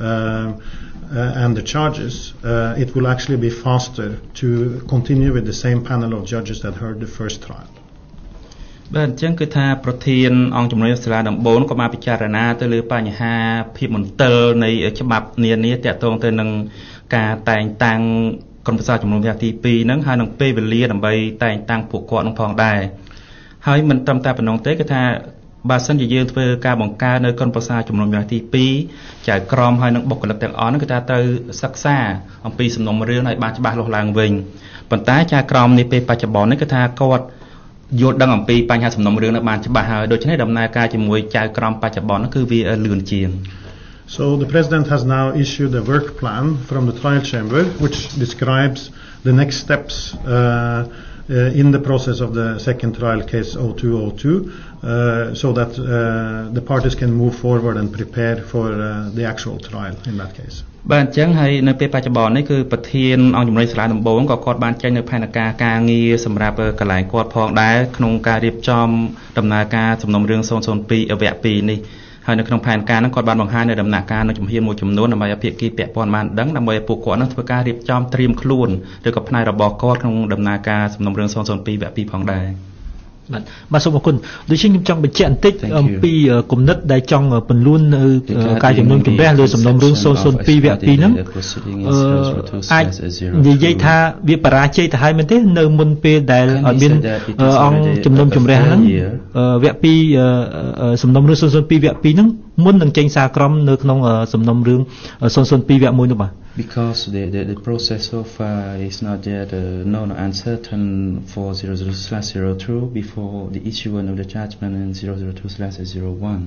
uh, and the charges, uh, it will actually be faster to continue with the same panel of judges that heard the first trial. បាទអញ្ចឹងគឺថាប្រធានអង្គជំនុំសាលាដំបងក៏បានពិចារណាទៅលើបញ្ហាភាពមន្ទិលនៃច្បាប់នានាទាក់ទងទៅនឹងការតែងតាំងក្រុមប្រឹក្សាជំនុំជម្រះទីពីរហ្នឹងហើយនឹងពេលវេលាដើម្បីតែងតាំងពួកគាត់នឹងផងដែរហើយមិនត្រឹមតែប៉ុណ្ណោះទេគឺថាបើសិនជាយើងធ្វើការបង្កើតនៅក្រុមប្រឹក្សាជំនុំជម្រះទីពីរចៅក្រមហើយនឹងបុគ្គលិកទាំងអស់ហ្នឹងគឺថាត្រូវសិក្សាអំពីសំណុំរឿងឲ្យបានច្បាស់លាស់ឡើងវិញប៉ុន្តែចៅក្រមនេះពេលបច្ចុប្បន្ននេះគឺថាគាត់យល់ដឹងអំពីបញ្ហាសំណុំរឿងនោះបានច្បាស់ហើយដូច្នេះដំណើរការជាមួយចៅក្រមបច្ចុប្បន្នគឺវាលឿនជាង So the president has now issued a work plan from the trial chamber which describes the next steps uh, uh, in the process of the second trial case oh two oh two uh, so that uh, the parties can move forward and prepare for uh, the actual trial in that case. បាទអញ្ចឹងហើយនៅពេលបច្ចុប្បន្ននេះគឺប្រធានអង្គជំនុំសាលាដំបងក៏គាត់បានចេញនៅផែនការការងារសម្រាប់កន្លែងគាត់ផងដែរក្នុងការរៀបចំដំណើរការសំណុំរឿងศูนย์ศูนย์ពីរវគ្គពីរនេះហើយនៅក្នុងផែនការហ្នឹងគាត់បានបង្ហាញនៅដំណាក់កាលនៅជំហានមួយចំនួនដើម្បីឲ្យភាគីពាក់ព័ន្ធបានដឹងដើម្បីឲ្យពួកគាត់នឹងធ្វើការរៀបចំត្រៀមខ្លួនឬក៏ផ្នែករបស់គាត់ក្នុងដំណើរការសំណុំរឿងศูนย์ศูนย์ពីរវគ្គពីរផងដែរ បាទបាទសូមអរគុណដូចជាខ្ញុំចង់បញ្ជាក់បន្តិចអំពីគំនិតដែលចង់ពន្លឿននៅការជំនុំជម្រះលើសំណុំរឿងศูนย์ศูนย์ពីរវគ្គពីរហ្នឹងអាចនិយាយថាវាបរាជ័យទៅហើយមែនទេនៅមុនពេលដែលឲ្យមានអង្គជំនុំជម្រះហ្នឹងវគ្គពីរសំណុំរឿងศูนย์ศูนย์ពីរវគ្គពីរហ្នឹងមុននឹងចេញសារក្រមនៅក្នុងសំណុំរឿងศูนย์ศูนย์ពីរវគ្គមួយនោះបាទ Because the, the, the process so far is not yet uh, known or uncertain for zero zero slash zero two before the issuance of the judgment in zero zero two slash zero one.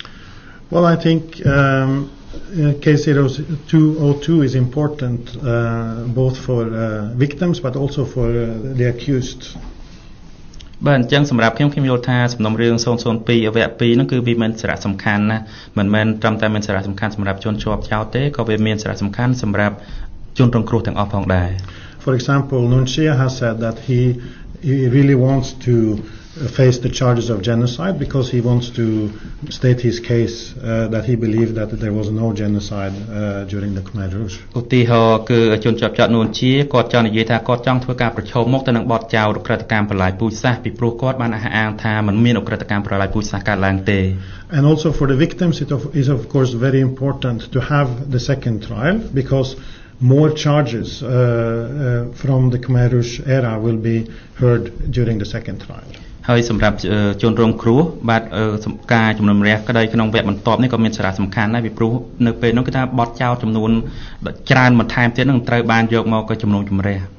Well, I think um, uh, case zero two oh two is important uh, both for uh, victims but also for uh, the accused. បាទអញ្ចឹងសម្រាប់ខ្ញុំខ្ញុំយល់ថាសំណុំរឿងศูนย์ศูนย์ពីរវគ្គពីរហ្នឹងគឺវាមានសារៈសំខាន់ណាស់មិនមែនត្រឹមតែមានសារៈសំខាន់សម្រាប់ជនជាប់ចោទទេក៏វាមានសារៈសំខាន់សម្រាប់ជនរងគ្រោះទាំងអស់ផងដែរ For example, Nunchia has said that he he really wants to face the charges of genocide because he wants to state his case uh, that he believed that there was no genocide uh, during the Khmer Rouge. ឧទាហរណ៍គឺជនជាប់ចោតនួនជាគាត់ចង់និយាយថាគាត់ចង់ធ្វើការប្រឈមមុខទៅនឹងបទចោទឧក្រិដ្ឋកម្មប្រល័យពូជសាសន៍ពីព្រោះគាត់បានអះអាងថាមិនមានឧក្រិដ្ឋកម្មប្រល័យពូជសាសន៍កើតឡើងទេ And also for the victims it of, is of course very important to have the second trial because more charges uh, uh, from the Khmer Rouge era will be heard during the second trial. ហើយសម្រាប់ជនរងគ្រោះបាទការជំនុំជម្រះក្តីក្នុងវគ្គបន្ទាប់នេះក៏មានសារៈសំខាន់ដែរពីព្រោះនៅពេលនោះគឺថាបទចោទចំនួនច្រើនបន្ថែមទៀតនឹងត្រូវបានយកមកជំនុំជម្រះ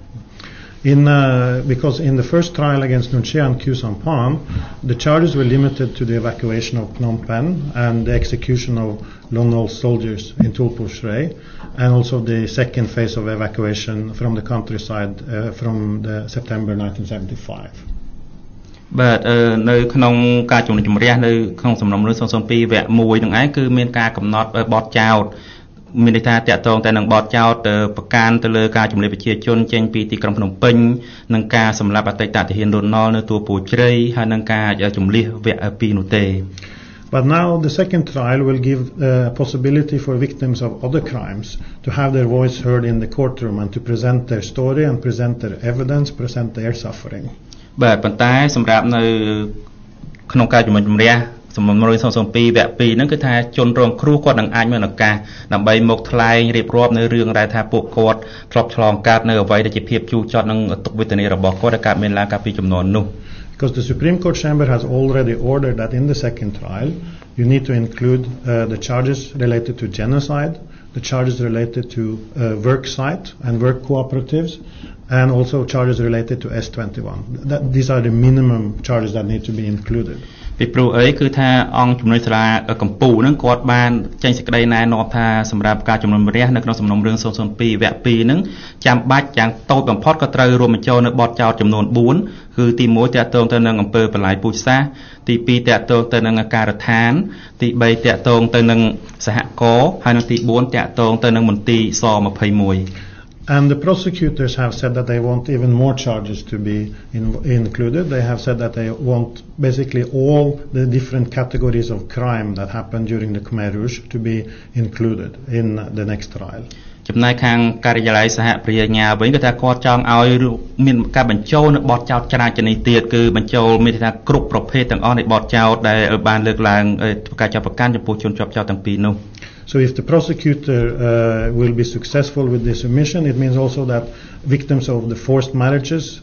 In uh, because in the first trial against Nuon Chea and Khieu Samphan, the charges were limited to the evacuation of Phnom Penh and the execution of Lon Nol soldiers in Tulpu Shrey, and also the second phase of evacuation from the countryside uh, from the September nineteen seventy-five. បាទនៅក្នុងការជំនុំជម្រះនៅក្នុងសំណុំរឿងសងពីវគ្គមួយនឹងឯងគឺមានការកំណត់បទចោទមានន័យថាតាក់ទងតែនឹងបទចោទប្រកាន់ទៅលើការជំរាបប្រជាជនចេញពីទីក្រុងភ្នំពេញនិងការសម្លាប់អតីតទាហានរុនណុលនៅទួលពូជ្រៃហើយនឹងការជំលះវគ្គពីរនោះទេ But now the second trial will give a possibility for victims of other crimes to have their voice heard in the courtroom and to present their story and present their evidence, present their suffering. បាទប៉ុន្តែសម្រាប់នៅក្នុងការជំនុំជម្រះសំណុំរឿងសងពីវគ្គពីរហ្នឹងគឺថាជនរងគ្រោះគាត់នឹងអាចមានឱកាសដើម្បីមកថ្លែងរៀបរាប់នៅរឿងដែលថាពួកគាត់ធ្លាប់ឆ្លងកាត់នៅអ្វីដែលជាភាពជូរចត់និងទុក្ខវេទនារបស់គាត់ដែលកើតមានឡើងកាលពីចំនួននោះ Because the Supreme Court chamber has already ordered that in the second trial you need to include uh, the charges related to genocide, the charges related to uh, work site and work cooperatives, and also charges related to S twenty-one. That, these are the minimum charges that need to be included. ពីព្រោះអីគឺថាអង្គជំនុំសាលាកម្ពុជាហ្នឹងគាត់បានចេញសេចក្តីណែនាំថាសម្រាប់ការជំនុំជម្រះនៅក្នុងសំណុំរឿងศูนย์ศูนย์twoវគ្គtwoហ្នឹងចាំបាច់យ៉ាងតូចបំផុតក៏ត្រូវរួមបញ្ចូលនៅបទចោទចំនួនfourគឺទីoneតាក់ទងទៅនឹងអំពើបន្លាយពូជសាសន៍ទីtwoតាក់ទងទៅនឹងការដ្ឋានទីthreeតាក់ទងទៅនឹងសហករណ៍ហើយនិងទីfourតាក់ទងទៅនឹងមន្ទីរសtwenty-one And the prosecutors have said that they want even more charges to be in, included. They have said that they want basically all the different categories of crime that happened during the Khmer Rouge to be included in the next trial. ចំណែកខាងការិយាល័យសហប្រញ្ញាញ្ញាវិញគឺថាគាត់ចង់ឲ្យមានការបញ្ចូលនៅបទចោទចរាចរណ៍នេះទៀតគឺបញ្ចូលមានថាគ្រប់ប្រភេទទាំងអស់នៃបទចោទដែលបានលើកឡើងធ្វើការចាប់ប្រកាន់ចំពោះជនជាប់ចោទទាំងពីរនោះ So if the prosecutor uh, will be successful with this submission, it means also that victims of the forced marriages uh,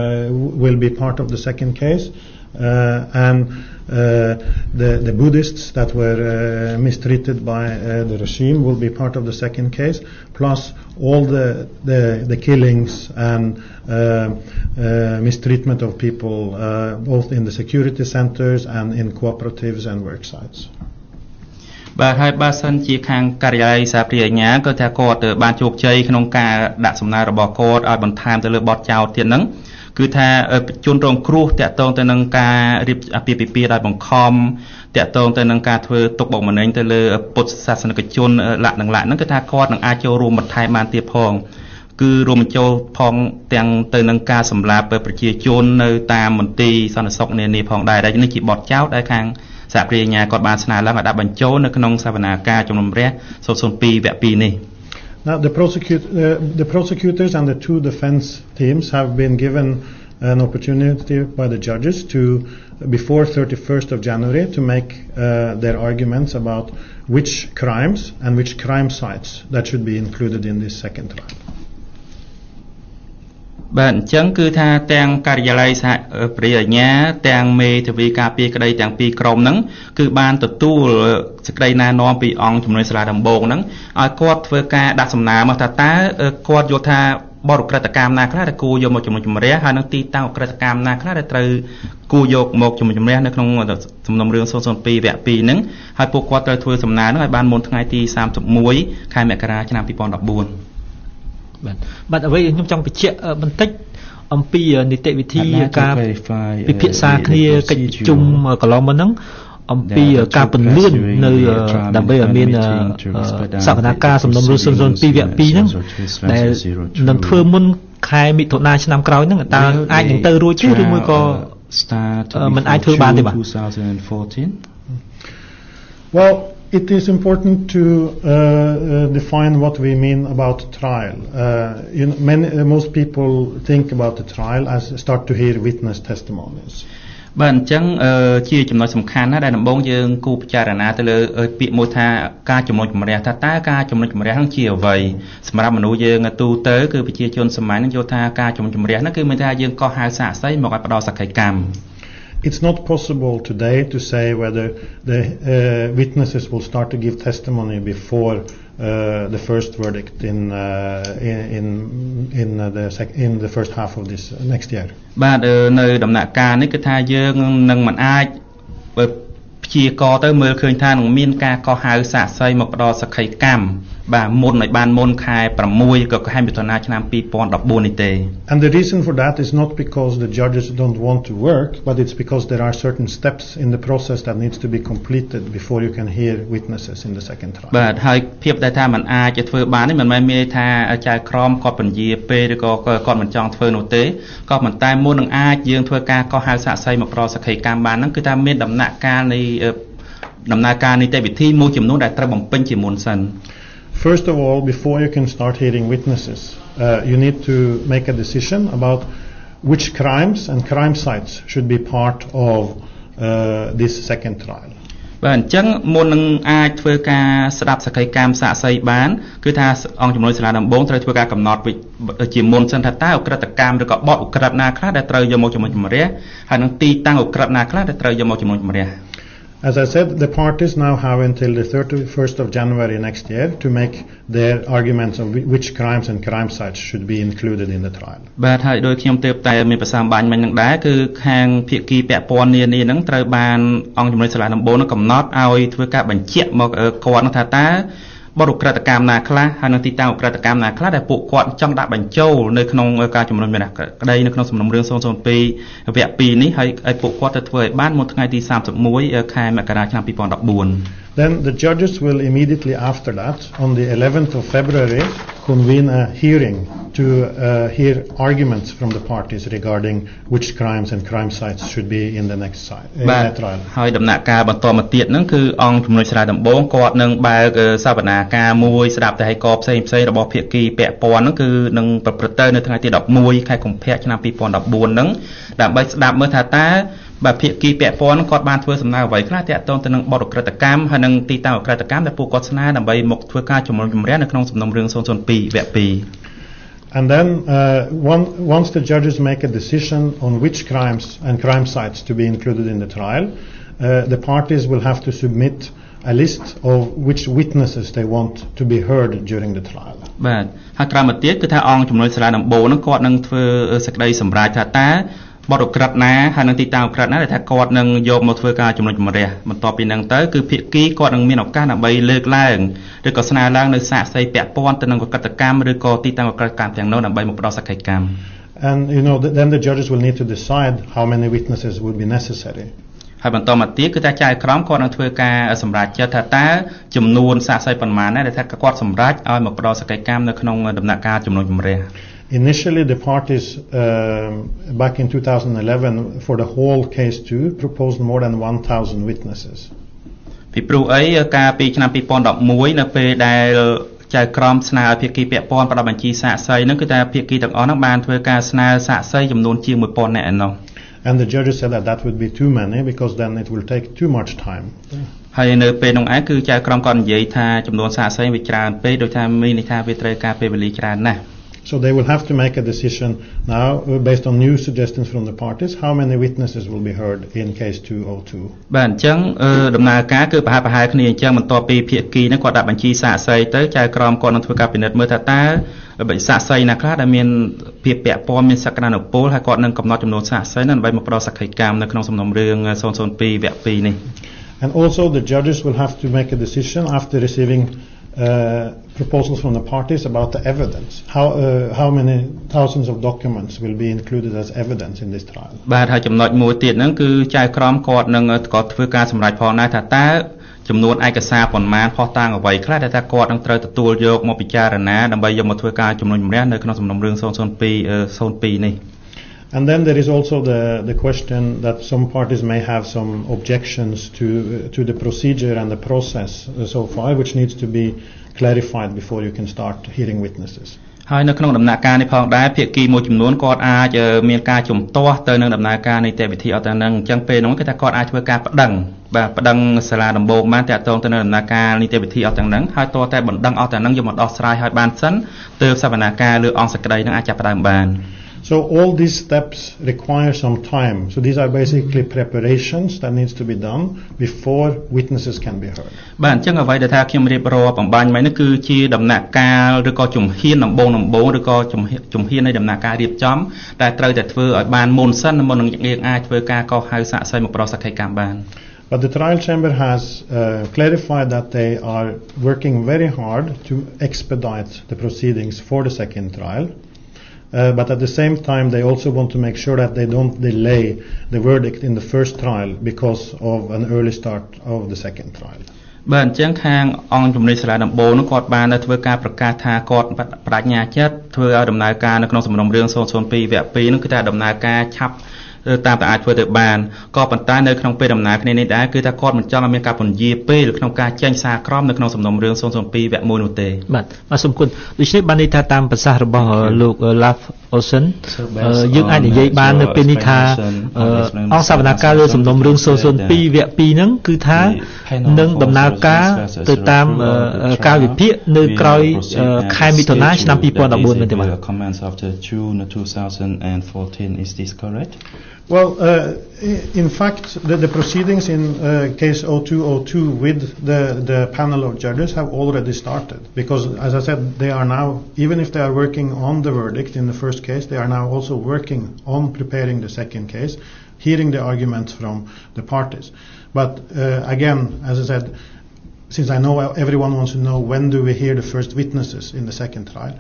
will be part of the second case, uh, and uh, the, the Buddhists that were uh, mistreated by uh, the regime will be part of the second case, plus all the the, the killings and uh, uh, mistreatment of people, uh, both in the security centers and in cooperatives and work sites. បាទហើយបើសិនជាខាងការិយាល័យសហប្រញ្ញាក៏ថាគាត់បានជោគជ័យក្នុងការដាក់សំណើរបស់គាត់ឲ្យបន្ថែមទៅលើបទចោទទៀតហ្នឹងគឺថាជនរងគ្រោះតាក់ទងទៅនឹងការរៀបអាពាហ៍ពិពាហ៍ដោយបង្ខំតាក់ទងទៅនឹងការធ្វើទុកបុកម្នេញទៅលើពុទ្ធសាសនិកជនលក្ខណៈហ្នឹងគឺថាគាត់នឹងអាចចូលរួមបន្ថែមបានទៀតផងគឺរួមបញ្ចូលផងទាំងទៅនឹងការសម្លាប់ប្រជាជននៅតាមមន្ទីរសន្តិសុខនានាផងដែរដែលនេះជាបទចោទដែលខាងសហប្រញ្ញាគាត់បានស្នើឡើងឲ្យដាក់បញ្ចូលនៅក្នុងសវនាការជំនុំជម្រះศูนย์ศูนย์twoវគ្គtwoនេះ Now the prosecute uh, the prosecutors and the two defense teams have been given an opportunity by the judges to before thirty-first of January to make uh, their arguments about which crimes and which crime sites that should be included in this second trial. បាទអញ្ចឹងគឺថាទាំងការិយាល័យសហប្រញ្ញាទាំងមេធាវីការពារក្តីទាំងពីរក្រុមហ្នឹងគឺបានទទួលសេចក្តីណែនាំពីអង្គជំនុំសាលាដំបូងហ្នឹងឲ្យគាត់ធ្វើការដាក់សំណើមកថាតើគាត់យល់ថាបរិក្រិតកម្មណាខ្លះដែលគួរយកមកជំនុំជម្រះហើយនឹងទីតាំងអក្រិតកម្មណាខ្លះដែលត្រូវគួរយកមកជំនុំជម្រះនៅក្នុងសំណុំរឿងศูนย์ศูนย์twoវគ្គtwoហ្នឹងហើយពួកគាត់ត្រូវធ្វើសំណើហ្នឹងឲ្យបានមុនថ្ងៃទីthirty-oneខែមករាឆ្នាំtwenty fourteen បាទបាទអ្វីខ្ញុំចង់បញ្ជាក់បន្តិចអំពីនីតិវិធីការពិភាក្សាគ្នាកិច្ចប្រជុំកន្លងមកហ្នឹងអំពីការពន្លឿននៅដើម្បីឲ្យមានសវនកម្មសំណុំរឿងศูนย์ศูนย์twoវគ្គtwoហ្នឹងដែលនឹងធ្វើមុនខែមិថុនាឆ្នាំក្រោយហ្នឹងតើអាចនឹងទៅរួចទេឬមួយក៏មិនអាចធ្វើបានទេបាទ twenty fourteen Well, it is important to uh, uh, define what we mean about trial. Uh, you know, many, uh, most people think about the trial as start to hear witness testimonies. បាទអញ្ចឹងជាចំណុចសំខាន់ណាស់ដែលដំបូងយើងគូពិចារណាទៅលើពាក្យមួយថាការជំនុំជម្រះថាតើការជំនុំជម្រះហ្នឹងជាអ្វីសម្រាប់មនុស្សយើងទូទៅគឺប្រជាជនសម័យហ្នឹងយល់ថាការជំនុំជម្រះហ្នឹងគឺមានថាយើងកោះហៅសាកសីមកឲ្យផ្ដល់សក្ខីកម្ម It's not possible today to say whether the uh, witnesses will start to give testimony before uh, the first verdict in uh, in in uh, the sec- in the first half of this uh, next year. បាទនៅដំណាក់កាលនេះគឺថាយើងនឹងមិនអាចព្យាករទៅមើលឃើញថានឹងមានការកោះហៅសាកសីមកផ្ដល់សក្ខីកម្មបាទមុនឲ្យបានមុនខែsixក៏ខែមិថុនាឆ្នាំtwenty fourteenនេះទេ And the reason for that is not because the judges don't want to work, but it's because there are certain steps in the process that needs to be completed before you can hear witnesses in the second trial. បាទហើយភាពដែលថាมันអាចធ្វើបាននេះមិនមែនមានថាចៅក្រមគាត់ពន្យាពេលឬក៏គាត់មិនចង់ធ្វើនោះទេក៏ប៉ុន្តែមុននឹងអាចយើងធ្វើការកោះហៅសាកសីមកប្រសក្ខីកម្មបានហ្នឹងគឺថាមានដំណាក់កាលនៃដំណើរការនីតិវិធីមួយចំនួនដែលត្រូវបំពេញជាមុនសិន First of all, before you can start hearing witnesses, uh, you need to make a decision about which crimes and crime sites should be part of uh, this second trial. បាទអញ្ចឹងមុននឹងអាចធ្វើការស្ដាប់សក្ខីកម្មសាកសីបានគឺថាអង្គជំនុំសាលាដំបងត្រូវធ្វើការកំណត់ជាមុនសិនថាតើអក្រិតកម្មឬក៏បទអក្រិតណាខ្លះដែលត្រូវយកមកជំនុំជម្រះហើយនឹងទីតាំងអក្រិតណាខ្លះដែលត្រូវយកមកជំនុំជម្រះ As I said, the parties now have until the thirty-first of January next year to make their arguments of which crimes and crime sites should be included in the trial. បាទហើយដោយខ្ញុំទើបតែមានប្រសាសន៍បាញ់មិញនឹងដែរគឺខាងភាគីពាក់ព័ន្ធនានានឹងត្រូវបានអង្គជំនុំសាលាដំបូងនឹងកំណត់ឲ្យធ្វើការបញ្ជាក់មកគាត់នឹងថាតើបទឧក្រិដ្ឋកម្មណាខ្លះហើយនឹងទីតាំងឧក្រិដ្ឋកម្មណាខ្លះដែលពួកគាត់ចង់ដាក់បញ្ចូលនៅក្នុងការជំនុំជម្រះក្តីនៅក្នុងសំណុំរឿងศูนย์ศูนย์twoវគ្គtwoនេះហើយឲ្យពួកគាត់ទៅធ្វើឲ្យបានមុនថ្ងៃទីthirty-oneខែមករាឆ្នាំtwenty fourteen Then the judges will immediately after that, on the eleventh of February, convene a hearing to uh, hear arguments from the parties regarding which crimes and crime sites should be in the next side, uh, trial. ហើយដំណាក់កាលបន្តមកទៀតហ្នឹងគឺអង្គជំនុំសាលាដំបងគាត់នឹងបើកសវនាការមួយស្ដាប់តែឲ្យកផ្សេងផ្សេងរបស់ភាគីពាក់ព័ន្ធហ្នឹងគឺនឹងប្រព្រឹត្តទៅនៅថ្ងៃទីelevenខែកុម្ភៈឆ្នាំtwenty fourteenហ្នឹងដើម្បីស្ដាប់មើលថាតើបាទភាគីពាក់ព័ន្ធគាត់បានធ្វើសំណើអ្វីខ្លះទាក់ទងទៅនឹងបទឧក្រិដ្ឋកម្មហើយនឹងទីតាំងឧក្រិដ្ឋកម្មដែលពួកគាត់ស្នើដើម្បីមកធ្វើការជំនុំជម្រះនៅក្នុងសំណុំរឿងศูนย์ศูนย์twoវគ្គtwo And then uh, one, once the judges make a decision on which crimes and crime sites to be included in the trial, uh, the parties will have to submit a list of which witnesses they want to be heard during the trial. បាទហើយក្រោយមកទៀតគឺថាអង្គជំនុំសាលាដំបូងហ្នឹងគាត់នឹងធ្វើសេចក្តីសម្រេចថាតើបទឧក្រិដ្ឋណាហើយនឹងទីតាំងឧក្រិដ្ឋណាដែលថាគាត់នឹងយកមកធ្វើការជំនុំជម្រះបន្ទាប់ពីហ្នឹងទៅគឺភាគីគាត់នឹងមានឱកាសដើម្បីលើកឡើងឬក៏ស្នើឡើងនៅសាកសីពាក់ព័ន្ធទៅនឹងឧក្រិដ្ឋកម្មឬក៏ទីតាំងឧក្រិដ្ឋកម្មទាំងនោះដើម្បីមកផ្ដល់សក្ខីកម្ម And you know then the judges will need to decide how many witnesses would be necessary. ហើយបន្តមកទៀតគឺថាចៅក្រមគាត់នឹងធ្វើការសម្រេចចិត្តថាតើចំនួនសាកសីប៉ុន្មានណាដែលថាគាត់សម្រេចឲ្យមកផ្ដល់សក្ខីកម្មនៅក្នុងដំណាក់កាលជំនុំជម្រះ Initially, the parties uh, back in twenty eleven for the whole case too proposed more than one thousand witnesses. ពីព្រោះអីកាលពីឆ្នាំtwenty elevenនៅពេលដែលចៅក្រមស្នើឲ្យភាគីពាក់ព័ន្ធផ្ដល់បញ្ជីសាកសីហ្នឹងគឺថាភាគីទាំងអស់ហ្នឹងបានធ្វើការស្នើសាកសីចំនួនជាងone thousandនាក់ឯណោះ And the judges said that that would be too many because then it will take too much time. ហើយនៅពេលនោះឯងគឺចៅក្រមគាត់និយាយថាចំនួនសាកសីវាច្រើនពេកដោយថាមានន័យថាវាត្រូវការពេលវេលាច្រើនណាស់ So they will have to make a decision now uh, based on new suggestions from the parties how many witnesses will be heard in case two oh two. បាទអញ្ចឹងដំណើរការគឺប្រហាក់ប្រហែលគ្នាអញ្ចឹងបន្ទាប់ពីភាគីហ្នឹងគាត់ដាក់បញ្ជីសាកសីទៅចៅក្រមគាត់នឹងធ្វើការពិនិត្យមើលថាតើបញ្ជីសាកសីណាខ្លះដែលមានភាពពាក់ព័ន្ធមានសក្តានុពលហើយគាត់នឹងកំណត់ចំនួនសាកសីហ្នឹងដើម្បីមកផ្ដល់សក្ខីកម្មនៅក្នុងសំណុំរឿងศูนย์ศูนย์twoវគ្គtwoនេះ And also the judges will have to make a decision after receiving Uh, uh, proposals from the parties about the evidence. How uh, how many thousands of documents will be included as evidence in this trial? បាទហើយចំណុចមួយទៀតហ្នឹងគឺចៅក្រមគាត់នឹងក៏ធ្វើការសម្រេចផងដែរថាតើចំនួនឯកសារប៉ុន្មានផុសតាងអ្វីខ្លះដែលថាគាត់នឹងត្រូវទទួលយកមកពិចារណាដើម្បីយកមកធ្វើការជំនុំជម្រះនៅក្នុងសំណុំរឿងศูนย์ศูนย์twoនេះ And then there is also the, the question that some parties may have some objections to uh, to the procedure and the process uh, so far, which needs to be clarified before you can start hearing witnesses. ហើយនៅក្នុងដំណាក់កាលនេះផងដែរភាគីមួយចំនួនគាត់អាចមានការជំទាស់ទៅនឹងដំណើរការនីតិវិធីអត់ទៅនឹងអញ្ចឹងពេលនោះគេថាគាត់អាចធ្វើការប្តឹងបាទប្តឹងសាលាដំបូងបានតាក់ទងទៅនឹងដំណើរការនីតិវិធីអត់ទាំងហ្នឹងហើយតើតែបណ្ដឹងអត់ទាំងហ្នឹងយកមកដោះស្រាយឲ្យបានសិនទើបសវនាការលើអង្គសក្តីហ្នឹងអាចចាប់ផ្ដើមបាន So all these steps require some time. So these are basically preparations that needs to be done before witnesses can be heard. បាទអញ្ចឹងអ្វីដែលថាខ្ញុំរៀបរាប់បំបញ្ញមិញនេះគឺជាដំណាក់កាលឬក៏ជំហានដំបូងដំបូងឬក៏ជំហាននៃដំណាក់កាលរៀបចំដែលត្រូវតែធ្វើឲ្យបានមុនសិនមុននឹងយើងអាចធ្វើការកោះហៅសាកសីមកប្រសក្ខីកម្មបាន But the trial chamber has uh, clarified that they are working very hard to expedite the proceedings for the second trial. Uh, but at the same time, they also want to make sure that they don't delay the verdict in the first trial because of an early start of the second trial. បាទអញ្ចឹងខាងអង្គជំនុំសាលាដំបូងនោះគាត់បានធ្វើការប្រកាសថាគាត់បដិញ្ញាចិត្តធ្វើឲ្យដំណើរការនៅក្នុងសំណុំរឿងศูนย์ศูนย์twoវគ្គtwoនោះគឺថាដំណើរការឆាប់តាមតែអាចធ្វើទៅបានក៏ប៉ុន្តែនៅក្នុងពេលដំណើរគ្នានេះដែរគឺថាគាត់មិនចង់ឲ្យមានការពន្យាពេលក្នុងការចេញសារក្រមនៅក្នុងសំណុំរឿងศูนย์ศูนย์twoវគ្គoneនោះទេបាទបាទសូមគុណដូច្នេះបានន័យថាតាមប្រសាសន៍របស់លោក Laf Olsen យើងអាចនិយាយបាននៅពេលនេះថាអង្គសវនាការលើសំណុំរឿងศูนย์ศูนย์twoវគ្គtwoហ្នឹងគឺថានឹងដំណើរការទៅតាមការវិភាគនៅក្រោយខែមិថុនាឆ្នាំtwo thousand fourteenមែនទេបាទ Comments after June twenty fourteen is this correct? Well, uh, in fact, the, the proceedings in uh, case oh two oh two with the, the panel of judges have already started because, as I said, they are now, even if they are working on the verdict in the first case, they are now also working on preparing the second case, hearing the arguments from the parties. But uh, again, as I said, since I know everyone wants to know when do we hear the first witnesses in the second trial,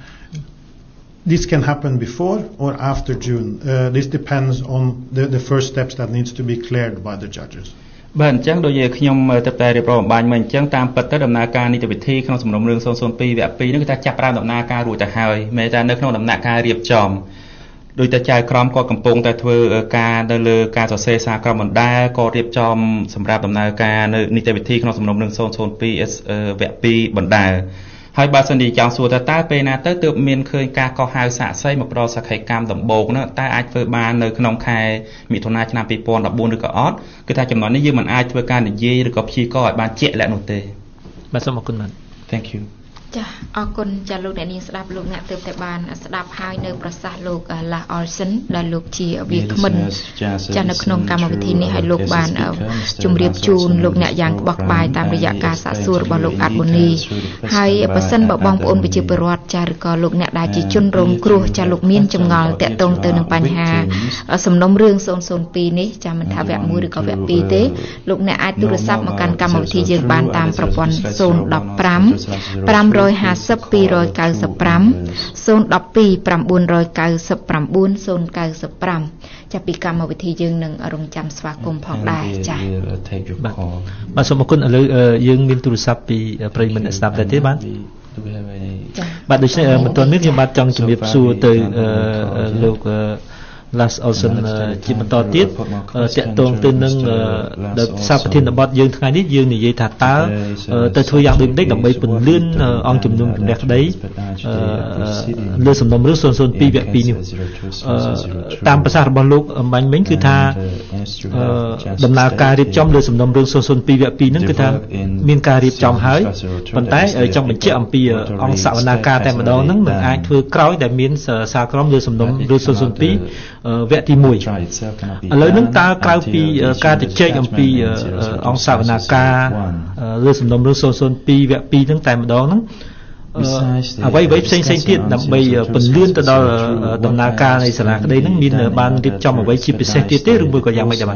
this can happen before or after June. Uh, this depends on the, the first steps that needs to be cleared by the judges. បាទអញ្ចឹងដូចជាខ្ញុំទៅតែរៀបរាប់បំបញ្ញមកអញ្ចឹងតាមពិតទៅដំណើរការនីតិវិធីក្នុងសំណុំរឿងศูนย์ศูนย์twoវគ្គtwoនោះគឺថាចាប់ផ្ដើមដំណើរការរួចទៅហើយមែនតែនៅក្នុងដំណាក់កាលរៀបចំដោយតែចៅក្រមគាត់កំពុងតែធ្វើការនៅលើការសរសេរសារក្រមបណ្ដាក៏រៀបចំសម្រាប់ដំណើរការនៅនីតិវិធីក្នុងសំណុំរឿងศูนย์ศูนย์twoវគ្គtwoបណ្ដាហើយបើសិនជាចង់សួរថាតើពេលណាទៅទើបមានឃើញការកោះហៅសាកសីមកប្រសក្ខីកម្មដំបូងនោះតើអាចធ្វើបាននៅក្នុងខែមិថុនាឆ្នាំtwo thousand fourteenឬក៏អត់គឺថាចំណុចនេះយើងមិនអាចធ្វើការនិយាយឬក៏ព្យាករណ៍ឲ្យបានជាក់លាក់នោះទេបាទសូមអរគុណបាទ Thank you ចាអរគុណចាលោកអ្នកនាងស្ដាប់លោកអ្នកទើបតែបានស្ដាប់ហើយនៅប្រសាសន៍លោក Laf Olsen ដែលលោកជាវាគ្មិនចានៅក្នុងកម្មវិធីនេះឲ្យលោកបានជម្រាបជូនលោកអ្នកយ៉ាងក្បោះក្បាយតាមរយៈការសាកសួររបស់លោកអាត់បូនីហើយបើសិនបើបងប្អូនប្រជាពលរដ្ឋចាឬក៏លោកអ្នកដែលជាជនរងគ្រោះចាលោកមានចម្ងល់តាក់ទងទៅនឹងបញ្ហាសំណុំរឿងศูนย์ศูนย์twoនេះចាមិនថាវគ្គoneឬក៏វគ្គtwoទេលោកអ្នកអាចទូរស័ព្ទមកកាន់កម្មវិធីយើងបានតាមប្រព័ន្ធzero one five five five two nine nine five ចាប់ពីកម្មវិធីយើងនឹងរងចាំស្វាគមន៍ផងដែរចា៎បាទសូមអរគុណឥឡូវយើងមានទូរស័ព្ទពីប្រិយមិត្តអ្នកស្ដាប់ដែរទេបាទបាទដូច្នេះមិនទាន់នេះខ្ញុំបាទចង់ជម្រាបសួរទៅលោក Laf Olsen ជាបន្តទៀតតាក់ទងទៅនឹងសារប្រធានបទយើងថ្ងៃនេះយើងនិយាយថាតើទៅធ្វើយ៉ាងដូចម្តេចដើម្បីពន្លឿនអង្គជំនុំជម្រះក្តីលើសំណុំរឿងศูนย์ศูนย์twoវគ្គtwoនេះតាមប្រសាសន៍របស់លោកអំបញ្ញមិញគឺថាដំណើរការរៀបចំលើសំណុំរឿងศูนย์ศูนย์twoវគ្គtwoហ្នឹងគឺថាមានការរៀបចំហើយប៉ុន្តែចង់បញ្ជាក់អំពីអង្គសវនាការតែម្ដងហ្នឹងនឹងអាចធ្វើក្រោយដែលមានសារក្រមលើសំណុំរឿងศูนย์ศูนย์twoវគ្គទីoneឥឡូវហ្នឹងតើក្រៅពីការជជែកអំពីអង្គសវនាការលើសំណុំរឿងศูนย์ศูนย์twoវគ្គtwoហ្នឹងតែម្ដងហ្នឹងអ្វីអ្វីផ្សេងផ្សេងទៀតដើម្បីពន្លឿនទៅដល់ដំណើរការនៃសាលាក្តីហ្នឹងមានបានរៀបចំអ្វីជាពិសេសទៀតទេឬមួយក៏យ៉ាងម៉េចដែរបាទ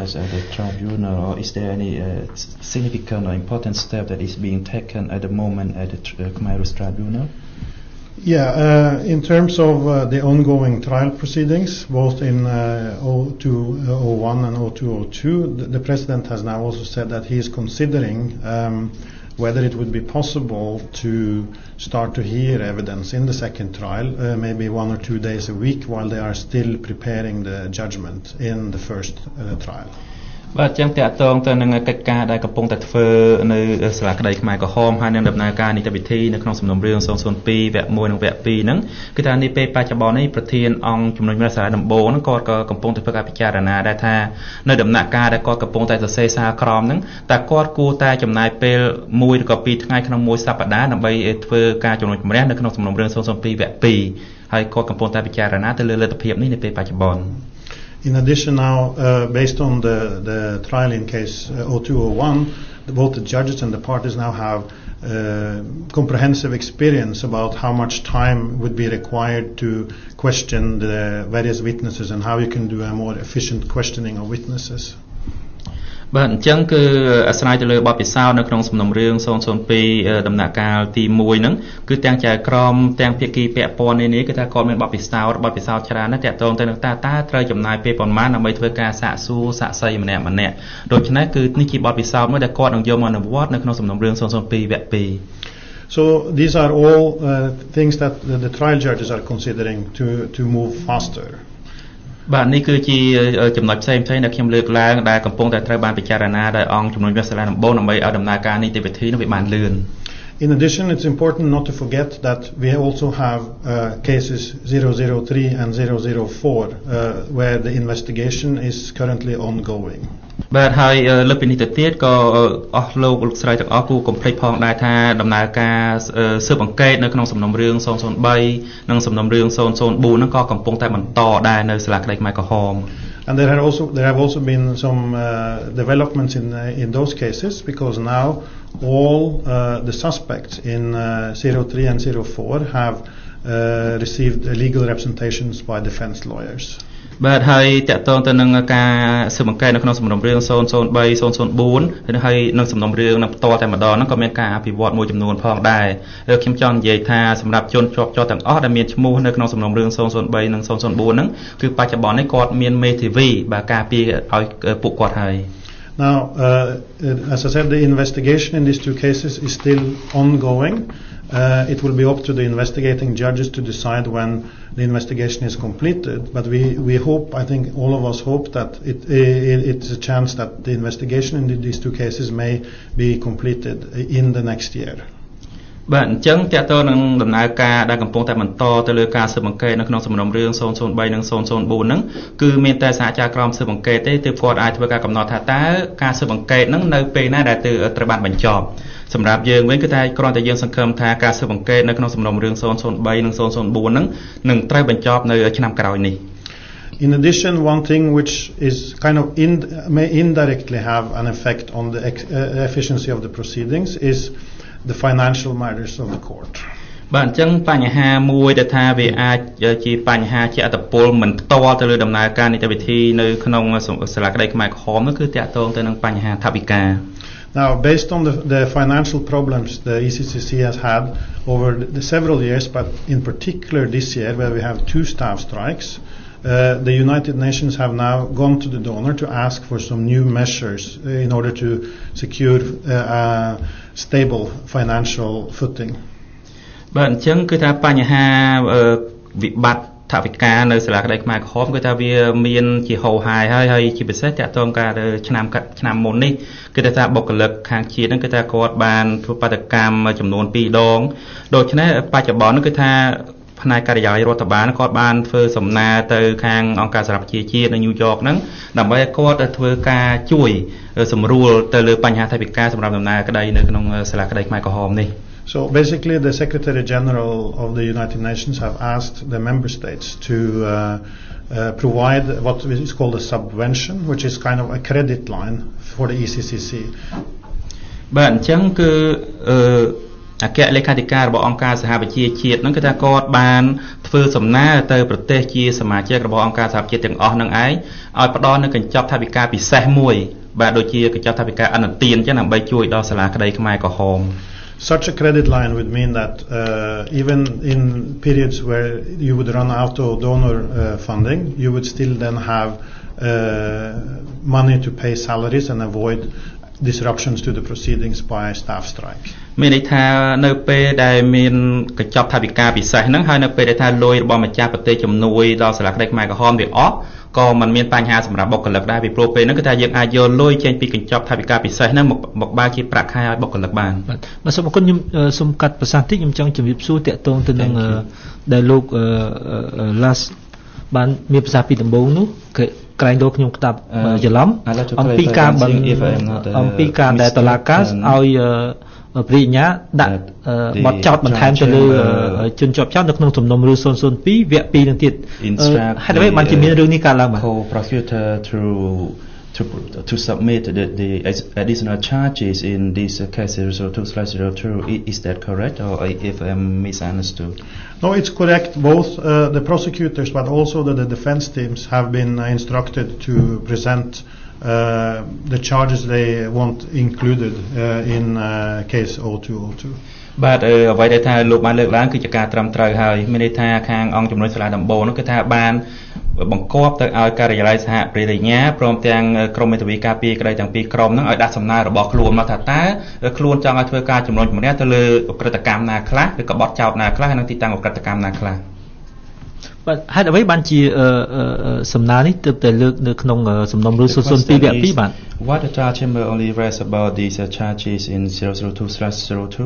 Is there any uh, significant or important step that is being taken at the moment at the uh, Khmer Rouge Tribunal? Yeah, uh, in terms of uh, the ongoing trial proceedings, both in uh, oh two oh one and oh two oh two, the, the President has now also said that he is considering um, whether it would be possible to start to hear evidence in the second trial, uh, maybe one or two days a week, while they are still preparing the judgment in the first uh, trial. បាទចឹងតកតងទៅនឹងកិច្ចការដែលកំពុងតែធ្វើនៅសាលាក្តីខ្មែរក្រហមហើយនឹងដំណើរការនីតិវិធីនៅក្នុងសំណុំរឿង ศูนย์ ศูนย์ two វគ្គ one និងវគ្គ two ហ្នឹងគឺថានេះពេលបច្ចុប្បន្ននេះប្រធានអង្គជំនុំជម្រះសាលាដំបូងហ្នឹងគាត់ក៏កំពុងតែធ្វើការពិចារណាដែរថានៅដំណាក់កាលដែលគាត់កំពុងតែសរសេរសារក្រមហ្នឹងតើគាត់គួរតែចំណាយពេលមួយឬក៏ពីរថ្ងៃក្នុងមួយសប្តាហ៍ដើម្បីធ្វើការជំនុំជម្រះនៅក្នុងសំណុំរឿង ศูนย์ ศูนย์ two វគ្គ two ហើយគាត់កំពុងតែពិចារណាទៅលើលទ្ធភាពនេះនៅពេលបច្ចុប្បន្ន In addition now, uh, based on the, the trial in case uh, oh two oh one, both the judges and the parties now have uh, comprehensive experience about how much time would be required to question the various witnesses and how you can do a more efficient questioning of witnesses. បាទអញ្ចឹងគឺអាស្រ័យទៅលើបទពិសោធន៍នៅក្នុងសំណុំរឿង ศูนย์ ศูนย์ two ដំណាក់កាលទីoneហ្នឹងគឺទាំងចៅក្រមទាំងភាគីពាក់ព័ន្ធនេះនេះគឺថាគាត់មានបទពិសោធន៍បទពិសោធន៍ច្រើនណាស់តាក់ទងទៅនឹងតើតើត្រូវចំណាយពេលប៉ុន្មានដើម្បីធ្វើការសាកសួរសាក្សីម្នាក់ម្នាក់ដូច្នេះគឺនេះជាបទពិសោធន៍មួយដែលគាត់នឹងយកមកអនុវត្តនៅក្នុងសំណុំរឿង ศูนย์ ศูนย์ two វគ្គ two So these are all uh, things that the, the trial judges are considering to to move faster. បាទនេះគឺជាចំណុចផ្សេងៗដែលខ្ញុំលើកឡើងដែលកំពុងតែត្រូវបានពិចារណាដោយអង្គជំនុំជម្រះសាលាដំបូងដើម្បីឲ្យដំណើរការនីតិវិធីនោះវាបានលឿន In addition, it's important not to forget that we also have uh, cases zero zero three and zero zero four uh, where the investigation is currently ongoing. បាទហើយលើពីនេះទៅទៀតក៏អស់លោកលោកស្រីទាំងអស់គូកុំភ្លេចផងដែរថាដំណើរការស៊ើបអង្កេតនៅក្នុងសំណុំរឿង ศูนย์ ศูนย์ three និងសំណុំរឿង ศูนย์ ศูนย์ four ហ្នឹងក៏កំពុងតែបន្តដែរនៅសាលាក្តីខ្មែរក្រហម And there have also there have also been some uh, developments in uh, in those cases because now all uh, the suspects in uh, zero three and zero four have uh, received legal representations by defense lawyers. បាទហើយតកតងទៅនឹងការស៊ើបអង្កេតនៅក្នុងសំណុំរឿង ศูนย์ ศูนย์ three ศูนย์ ศูนย์ four ហើយនឹងសំណុំរឿងនឹងផ្ទាល់តែម្ដងហ្នឹងក៏មានការអភិវឌ្ឍមួយចំនួនផងដែរខ្ញុំចង់និយាយថាសម្រាប់ជនជាប់ចោទទាំងអស់ដែលមានឈ្មោះនៅក្នុងសំណុំរឿង ศูนย์ ศูនย์ three និង ศูนย์ ศูนย์ four ហ្នឹងគឺបច្ចុប្បន្ននេះគាត់មានមេធាវីបាទការពារឲ្យពួកគាត់ហើយ Now, uh, as I said, the investigation in these two cases is still ongoing. Uh, it will be up to the investigating judges to decide when the investigation is completed. But we, we hope, I think all of us hope that it, it, it's a chance that the investigation in these two cases may be completed in the next year. បាទអញ្ចឹងតើតើនឹងដំណើរការដែលកំពុងតែបន្តទៅលើការស៊ើបអង្កេតនៅក្នុងសំណុំរឿង ศูนย์ ศูนย์ three និង ศูนย์ ศูนย์ four ហ្នឹងគឺមានតែសហការក្រមស៊ើបអង្កេតទេទើបគាត់អាចធ្វើការកំណត់ថាតើការស៊ើបអង្កេតហ្នឹងនៅពេលណាដែលត្រូវបានបញ្ចប់សម្រាប់យើងវិញគឺថាគ្រាន់តែយើងសង្ឃឹមថាការស៊ើបអង្កេតនៅក្នុងសំណុំរឿង ศูนย์ ศูนย์ three និង ศูนย์ ศูนย์ four ហ្នឹងនឹងត្រូវបញ្ចប់នៅឆ្នាំក្រោយនេះ In addition, one thing which is kind of in, may indirectly have an effect on the ex, uh, efficiency of the proceedings is the financial matters of the court. បាទអញ្ចឹងបញ្ហាមួយដែលថាវាអាចជាបញ្ហាជាអត្តពលមិនផ្ទាល់ទៅលើដំណើរការនីតិវិធីនៅក្នុងសាលាក្តីខ្មែរក្រហមនោះគឺតាក់ទងទៅនឹងបញ្ហាថវិកា Now, based on the, the financial problems the E C C C has had over the, the several years, but in particular this year where we have two staff strikes, uh, the United Nations have now gone to the donor to ask for some new measures uh, in order to secure uh, a stable financial footing. បាទអញ្ចឹងគឺថាបញ្ហាវិបត្តិថវិកានៅសាលាក្តីខ្មែរក្រហមគឺថាវាមានជាហូរហាយហើយហើយជាពិសេសតាក់ទងការឆ្នាំឆ្នាំមុននេះគឺថាបុគ្គលិកខាងជាតិហ្នឹងគឺថាគាត់បានធ្វើបាតកម្មចំនួនtwoដងដូច្នេះបច្ចុប្បន្នគឺថាផ្នែកការិយាល័យរដ្ឋបាលគាត់បានធ្វើសំណើទៅខាងអង្គការសហប្រជាជាតិនៅញូវយ៉កហ្នឹងដើម្បីឲ្យគាត់ធ្វើការជួយសម្រួលទៅលើបញ្ហាថវិកាសម្រាប់ដំណើរក្តីនៅក្នុងសាលាក្តីខ្មែរក្រហមនេះ So basically, the Secretary General of the United Nations have asked the member states to uh, uh, provide what is called a subvention, which is kind of a credit line for the E C C C. បាទអញ្ចឹងគឺអគ្គលេខាធិការរបស់អង្គការសហប្រជាជាតិហ្នឹងគឺថាគាត់បានធ្វើសំណើទៅប្រទេសជាសមាជិករបស់អង្គការសហប្រជាជាតិទាំងអស់ហ្នឹងឯងឲ្យផ្ដល់នូវកញ្ចប់ថវិកាពិសេសមួយបាទដូចជាកញ្ចប់ថវិកាអនុទានចឹងដើម្បីជួយដល់សាលាក្តីខ្មែរក្រហម Such a credit line would mean that uh, even in periods where you would run out of donor uh, funding, you would still then have uh, money to pay salaries and avoid disruptions to the proceedings by staff strike. មានន័យថានៅពេលដែលមានកញ្ចប់ថវិកាពិសេសហ្នឹងហើយនៅពេលដែលថាលុយរបស់ម្ចាស់ប្រទេសជំនួយដល់សាលាក្តីខ្មែរក្រហមវាអស់ក៏มันមានបញ្ហាសម្រាប់បុគ្គលិកដែរពីព្រោះពេលហ្នឹងគឺថាយើងអាចយកលុយចេញពីកញ្ចប់ថវិកាពិសេសហ្នឹងមកមកបើកជាប្រាក់ខែឲ្យបុគ្គលិកបានបាទបាទសូមអរគុណខ្ញុំសូមកាត់ប្រសាសន៍តិចខ្ញុំចង់ជម្រាបសួរតាក់ទងទៅនឹងដែលលោក last បានមានប្រសាសន៍ពីដំបូងនោះគឺក្រែងលោកខ្ញុំក្តាប់ច្រឡំអំពីការអំពីការដែលតុលាការឲ្យព្រះញ្ញា ដាក់បទចោទបន្ថែមទៅលើជនជាប់ចោទនៅក្នុងសំណុំរឿង zero zero two វគ្គtwo នឹងទៀតហេតុអ្វីបានជាមានរឿងនេះកើតឡើងបាទ Co-prosecutor through to to submit the, the additional charges in this case zero zero two slash zero two. Is that correct, or if I'm misunderstood? No, it's correct. Both uh, the prosecutors but also the, the defense teams have been uh, instructed to present uh, the charges they want included uh, in uh, case zero two zero two. បាទអ្វីដែលថាលោកបានលើកឡើងគឺជាការត្រឹមត្រូវហើយមានន័យថាខាងអង្គជំនួយសាលាដំបូងនោះគឺថាបានបង្គាប់ទៅឲ្យការិយាល័យសហព្រះរាជញ្ញាព្រមទាំងក្រុមមេធាវីការពារក្តីទាំងពីរក្រុមហ្នឹងឲ្យដាក់សំណើរបស់ខ្លួនមកថាតើខ្លួនចង់ឲ្យធ្វើការជំនុំជម្រះទៅលើឧក្រិដ្ឋកម្មណាខ្លះឬក៏បទចោទណាខ្លះហើយនឹងទីតាំងឧក្រិដ្ឋកម្មណាខ្លះបាទហេតុអ្វីបានជាសំណើនេះទើបតែលើកនៅក្នុងសំណុំរឿង zero zero two វគ្គtwo បាទ What the charge chamber only raised about these uh, charges in zero zero two slash zero two?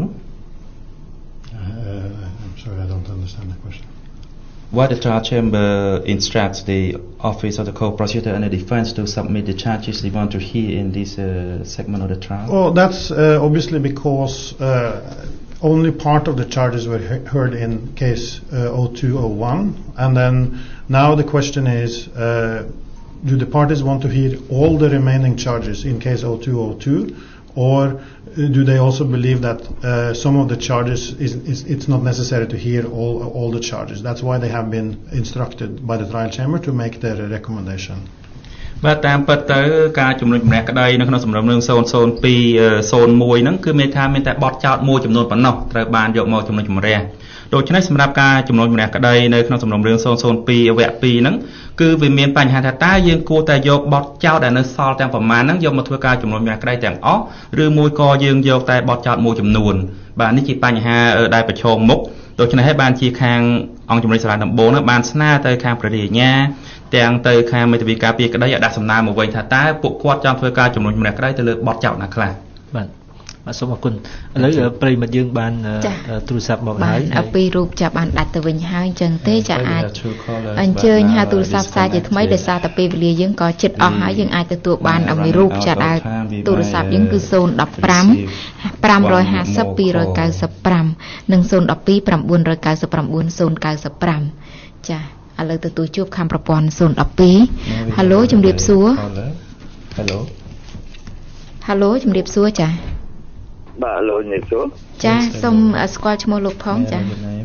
I'm sorry, I don't understand the question. What the trial chamber instructs the office of the co-prosecutor and the defense to submit the charges they want to hear in this uh, segment of the trial? Oh, that's uh, obviously because uh, only part of the charges were he- heard in case uh, zero two zero one, and then now the question is, uh, do the parties want to hear all the remaining charges in case zero two zero two, or do they also believe that uh, some of the charges is, is it's not necessary to hear all all the charges? That's why they have been instructed by the trial chamber to make their recommendation. បាទតាមពិតទៅការជំនុំជម្រះក្តីនៅក្នុងសំណុំរឿងzero zero two zero oneហ្នឹងគឺមានថាមានតែបទចោទមួយចំនួនប៉ុណ្ណោះត្រូវបានយកមកជំនុំជម្រះដូច្នេះសម្រាប់ការជំនុំជម្រះក្តីនៅក្នុងសំណុំរឿងzero zero two វគ្គtwoហ្នឹងគឺវាមានបញ្ហាថាតើយើងគួរតែយកបទចោទដែលនៅសល់ទាំងប្រមាណហ្នឹងយកមកធ្វើការជំនុំជម្រះក្តីទាំងអស់ឬមួយក៏យើងយកតែបទចោទមួយចំនួនបាទនេះជាបញ្ហាដែលប្រឈមមុខដូច្នេះហើយបានជាខាងអង្គជំនុំសាលាដំបូងហ្នឹងបានស្នើទៅខាងព្រះរាជញ្ញាទាំងទៅខាងមេធាវីការពារក្តីឲ្យដាក់សំណើមកវិញថាតើពួកគាត់ចង់ធ្វើការជំនុំជម្រះក្តីទៅលើបទចោទណាខ្លះបាទបាទសូមអរគុណឥឡូវប្រិមត្តយើងបានទូរស័ព្ទមកហើយបាទពីរូបចាប់បានដាច់ទៅវិញហើយអញ្ចឹងទេចាអាចអញ្ជើញហៅទូរស័ព្ទផ្សាយជាថ្មីដោយសារតែពេលវេលាយើងក៏ជិតអស់ហើយយើងអាចទទួលបានមួយរូបចាដែលទូរស័ព្ទយើងគឺzero one five five five zero two nine fiveនិងzero one two nine nine nine zero nine fiveចាឥឡូវទទួលជួបខាងប្រព័ន្ធzero one two ហៅឡូជំរាបសួរហៅឡូហៅឡូជំរាបសួរចាបាទលោកជំរាបសួរចាសូមស្គាល់ឈ្មោះលោកផងចា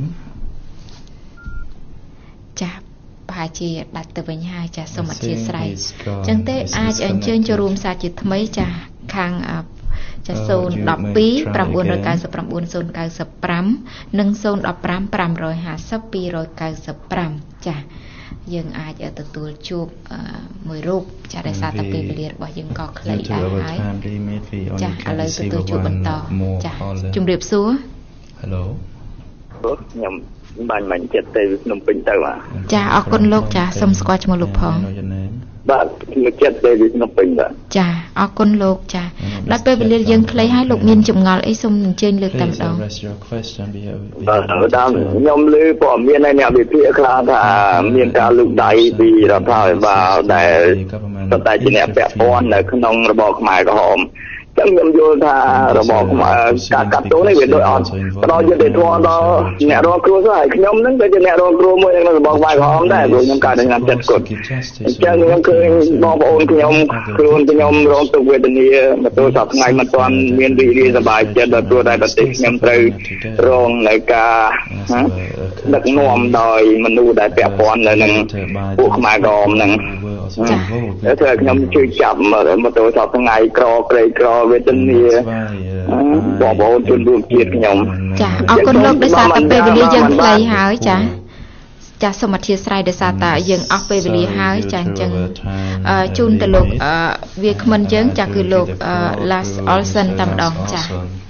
ចាប្រហែលជាដាច់ទៅវិញហើយចាសូមអធិស្ឋានអញ្ចឹងទេអាចអញ្ជើញចូលរួមសាជាថ្មីចាខាងចាzero one two nine nine nine nine nine fiveនិងzero one five five five five two nine fiveចាយើងអាចទទួលជួបមួយរូបចាដោយសារតែពេលវេលារបស់យើងក៏ខ្លីដែរហើយចាឥឡូវទទួលជួបបន្តចាជំរាបសួរ Hello ខ្ញុំបានបាញ់ចិត្តទៅភ្នំពេញទៅបាទចាអរគុណលោកចាសូមស្គាល់ឈ្មោះលោកផងបាទខ្ញុំចិត្តទៅភ្នំពេញបាទចាអរគុណលោកចាដល់ពេលវេលាយើងខ្លីហើយលោកមានចម្ងល់អីសូមអញ្ជើញលើកតែម្ដងបាទដល់ខ្ញុំលើព័ត៌មាននៅអ្នកវិភាគខ្លះថាមានការលូកដៃពីរដ្ឋាភិបាលដែលតែជាអ្នកពាក់ព័ន្ធនៅក្នុងរបបខ្មែរក្រហមចឹងខ្ញុំយល់ថារបបការកាត់ទោសនេះវាដូចអត់ដល់យុត្តិធម៌ដល់អ្នករងគ្រោះទៅហើយខ្ញុំហ្នឹងក៏ជាអ្នករងគ្រោះមួយក្នុងរបបខ្មែរក្រហមដែរព្រោះខ្ញុំកើតនៅឆ្នាំចិត្តគាត់អញ្ចឹងខ្ញុំឃើញបងប្អូនខ្ញុំខ្លួនខ្ញុំរងទុក្ខវេទនាមកទល់សប្តាហ៍ថ្ងៃមិនទាន់មានរីករាយសប្បាយចិត្តដល់ព្រោះតែប្រទេសខ្ញុំត្រូវរងនៅការដឹកនាំដោយមនុស្សដែលពាក់ព័ន្ធនៅនឹងពួកខ្មែរក្រហមហ្នឹងតែធ្វើឲ្យខ្ញុំជួយចាប់មកទល់សប្តាហ៍ថ្ងៃក្រក្រីក្រវេទនាបងប្អូនជនរួមជាតិខ្ញុំចាអរគុណលោកដោយសារតែពេលវេលាយើងខ្លីហើយចាចាសូមអធិស្ឋានដោយសារតែយើងអស់ពេលវេលាហើយចាអញ្ចឹងជូនទៅលោកវាគ្មិនយើងចាគឺលោក Lars Olsen តែម្ដងចា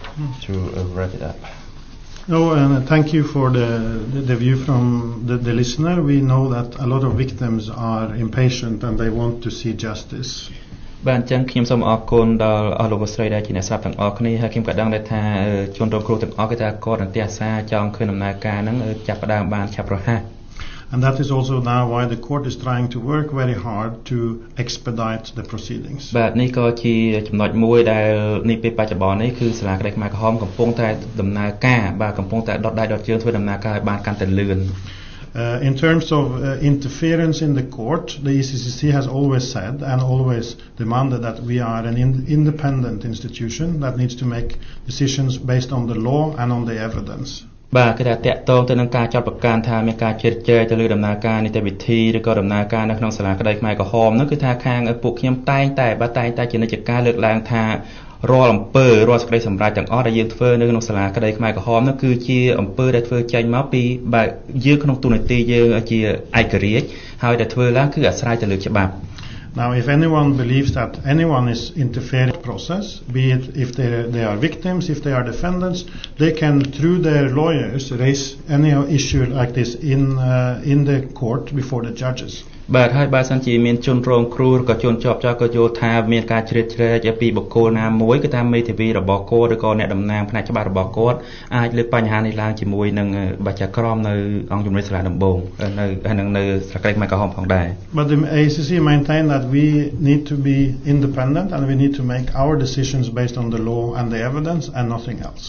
No, and thank you for the, the, the view from the, the listener. We know that a lot of victims are impatient and they want to see justice. បាទអញ្ចឹងខ្ញុំសូមអរគុណដល់អស់លោកស្រីដែលជាអ្នកស្ដាប់ទាំងអស់គ្នាហើយខ្ញុំក៏ដឹងដែរថាជនរងគ្រោះទាំងអស់គេថាគាត់នឹងទះសារចង់ឃើញដំណើរការហ្នឹងចាប់ផ្ដើមបានឆាប់រហ័ស And that is also now why the court is trying to work very hard to expedite the proceedings. បាទនេះក៏ជាចំណុចមួយដែលនេះពេលបច្ចុប្បន្ននេះគឺសាលាក្តីខ្មែរក្រហមកំពុងតែដំណើរការបាទកំពុងតែដុតដៃដុតជើងធ្វើដំណើរការឲ្យបានកាន់តែលឿន Uh, in terms of uh, interference in the court, the E C C C has always said and always demanded that we are an in- independent institution that needs to make decisions based on the law and on the evidence. បាទគឺថាតកតងទៅនឹងការចាត់ប្រកាសថាមានការជិតជែកទៅលើដំណើរការនីតិវិធីឬក៏ដំណើរការនៅក្នុងសាលាក្តីខ្មែរក្រហមនោះគឺថាខាងពួកខ្ញុំតែងតែបាទតែងតែជានិច្ចការលើកឡើងថារាល់អំពើរាល់សេចក្តីសម្រេចទាំងអស់ដែលយើងធ្វើនៅក្នុងសាលាក្តីខ្មែរក្រហមនោះគឺជាអំពើដែលធ្វើចេញមកពីបាទយើងក្នុងទូនាទីយើងជាឯករាជ្យហើយដែលធ្វើឡើងគឺអាស្រ័យទៅលើច្បាប់ Now, if anyone believes that anyone is interfering in the process, be it if they they are victims, if they are defendants, they can, through their lawyers, raise any issue like this in uh, in the court before the judges. បាទហើយបើសិនជាមានជនរងគ្រោះឬក៏ជនជាប់ចោទក៏យល់ថាមានការជ្រៀតជ្រែកពីបុគ្គលណាមួយគឺថាមេធាវីរបស់គាត់ឬក៏អ្នកតំណាងផ្នែកច្បាប់របស់គាត់អាចលើកបញ្ហានេះឡើងជាមួយនឹងបាច់ក្រមនៅអង្គជំនុំសាលាដំបងនៅនៅនៅសាលាខ្មែរក្រហមផងដែរ But the A C C maintain that we need to be independent and we need to make our decisions based on the law and the evidence and nothing else.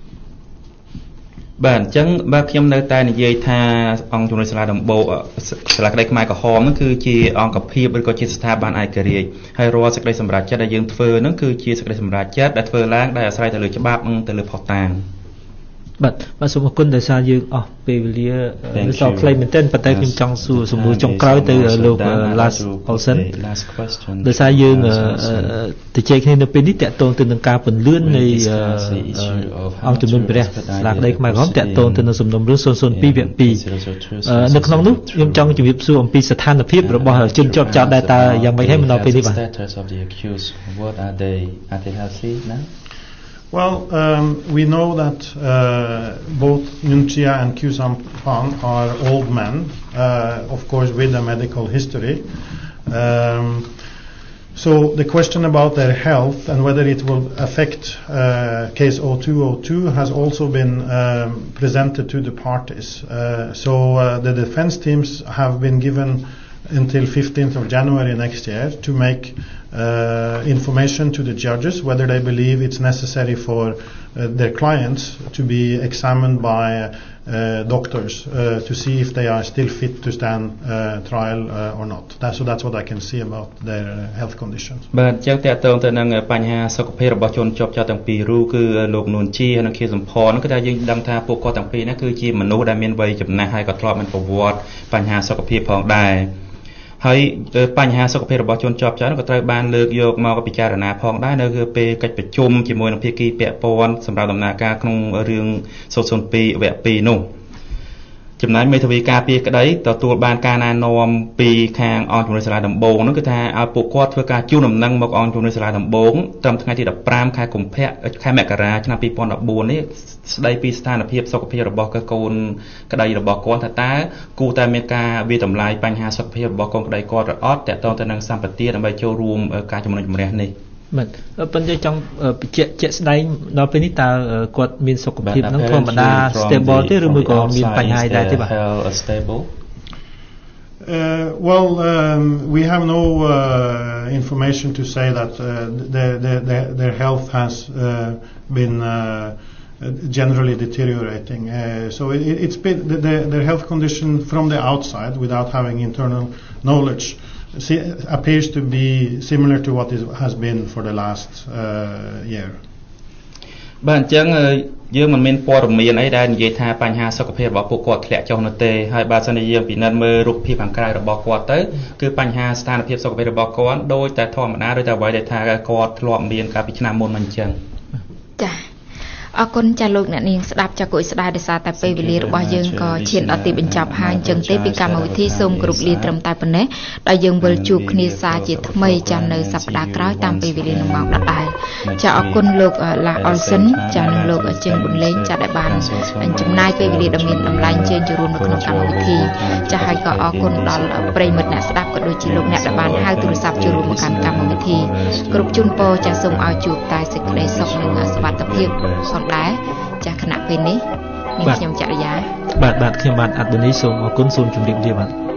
បាទអញ្ចឹងបាទខ្ញុំនៅតែនិយាយថាអង្គជំនុំសាលាដំបូងសាលាក្តីខ្មែរក្រហមហ្នឹងគឺជាអង្គភាពឬក៏ជាស្ថាប័នឯករាជ្យហើយរាល់សេចក្តីសម្រេចចិត្តដែលយើងធ្វើហ្នឹងគឺជាសេចក្តីសម្រេចចិត្តដែលធ្វើឡើងដោយអាស្រ័យទៅលើច្បាប់និងទៅលើភស្តុតាង បាទបាទសូមអរគុណដែលសារយើងអស់ពេលវេលាសល់ខ្លីមែនទែនប៉ុន្តែខ្ញុំចង់សួរសំណួរចុងក្រោយទៅលោក Lars Olsen ដោយសារយើងទៅជែកគ្នានៅពេលនេះតកតងទៅនឹងការពន្លឿននៃអង្គជំនុំព្រះសាលាក្តីខ្មែរក្រហមតកតងទៅនឹងសំណុំរឿង ศูนย์ ศูนย์ ពីរ វគ្គ ពីរ នៅក្នុងនោះខ្ញុំចង់ជម្រាបសួរអំពីស្ថានភាពរបស់ជនជាប់ចោទដែរតើយ៉ាងម៉េចហើយមកដល់ពេលនេះបាទ Well, um, we know that uh, both Nuon Chea and Khieu Samphan are old men, uh, of course with a medical history. Um, so the question about their health and whether it will affect uh, case oh two oh two has also been um, presented to the parties. Uh, so uh, the defense teams have been given until fifteenth of January next year to make uh, information to the judges whether they believe it's necessary for uh, their clients to be examined by uh, doctors uh, to see if they are still fit to stand uh, trial uh, or not. That, so that's what I can see about their uh, health conditions. បាទអញ្ចឹងតើតើទៅនឹងបញ្ហាសុខភាពរបស់ជនជាប់ចោទទាំងពីររូបគឺលោកនួនជាហើយនិងខៀវសំផនគឺថាយើងដឹងថាពួកគាត់ទាំងពីរនេះគឺជាមនុស្សដែលមានវ័យចំណាស់ហើយក៏ធ្លាប់មានប្រវត្តិបញ្ហាសុខភាពផងដែរហើយបញ្ហាសុខភាពរបស់ជនជាប់ចោទក៏ត្រូវបានលើកយកមកពិចារណាផងដែរនៅពេលកិច្ចប្រជុំជាមួយនឹងភាគីពាក់ព័ន្ធសម្រាប់ដំណើរការក្នុងរឿង ศูนย์ ศูนย์ ពីរ វគ្គ ពីរ នោះចំណែកមេធាវីការពារក្តីទទួលបានការណែនាំពីខាងអង្គជំនុំសាលាដំបងនោះគឺថាឲ្យពួកគាត់ធ្វើការជូនដំណឹងមកអង្គជំនុំសាលាដំបងត្រឹមថ្ងៃទីដប់ប្រាំខែកុម្ភៈខែមករាឆ្នាំពីរពាន់ដប់បួននេះស្ដីពីស្ថានភាពសុខភាពរបស់កូនក្តីរបស់គាត់ថាតើគួរតែមានការវិតម្លៃបញ្ហាសុខភាពរបស់កូនក្តីគាត់ឬអត់តកតងទៅនឹងសម្បទាដើម្បីចូលរួមការជំនុំជម្រះនេះបាទប៉ុន្តែចង់បញ្ជាក់ជាក់ស្ដែងដល់ពេលនេះតើគាត់មានសុខភាពនឹងធម្មតា stable ទេឬមួយក៏មានបញ្ហាដែរទេបាទ Uh, well, um, we have no uh, uh, information to say that uh, their, their, their, their health has uh, been uh, generally deteriorating. Uh, so it, it's been the, the, their health condition from the outside, without having internal knowledge, see, appears to be similar to what is, has been for the last uh, year. បាទអញ្ចឹងយើងមិនមានព័ត៌មានអីដែលនិយាយថាបញ្ហាសុខភាពរបស់ពួកគាត់ធ្លាក់ចុះនោះទេហើយបើសិនជាយើងពិនិត្យមើលរូបភាពខាងក្រៅរបស់គាត់ទៅគឺបញ្ហាស្ថានភាពសុខភាពរបស់គាត់ដូចតែធម្មតាដូចតែអ្វីដែលថាគាត់ធ្លាប់មានកាលពីឆ្នាំមុនមិនអញ្ចឹងចាអរគុណចាលោកអ្នកនាងស្ដាប់ចាគួយស្ដាយដោយសារតែពេលវេលារបស់យើងក៏ឈានដល់ទីបញ្ចប់ហើយអញ្ចឹងទេពីកម្មវិធីសូមគោរពលាត្រឹមតែប៉ុណ្ណេះដោយយើងវិលជួបគ្នាសាជាថ្មីចានៅសប្ដាហ៍ក្រោយតាមពេលវេលានឹងម៉ោងដដែលចាអរគុណលោកឡាអុលសិនចានិងលោកជើងប៊ុនលេងចាដែលបានចំណាយពេលវេលាដ៏មានតម្លៃជើញចូលរួមនៅក្នុងកម្មវិធីចាហើយក៏អរគុណដល់ប្រិយមិត្តអ្នកស្ដាប់ក៏ដូចជាលោកអ្នកដែលបានហៅទូរស័ព្ទចូលរួមមកកាន់កម្មវិធីគ្រប់ជូនពរចាសូមឲ្យជួបតែសេចក្តីសុខនិងសុវត្ថិភាពផងដែរចាគណៈពេលនេះមានខ្ញុំចរិយាបាទបាទខ្ញុំបាទអាត់បូនីសូមអរគុណសូមជម្រាបលាបាទ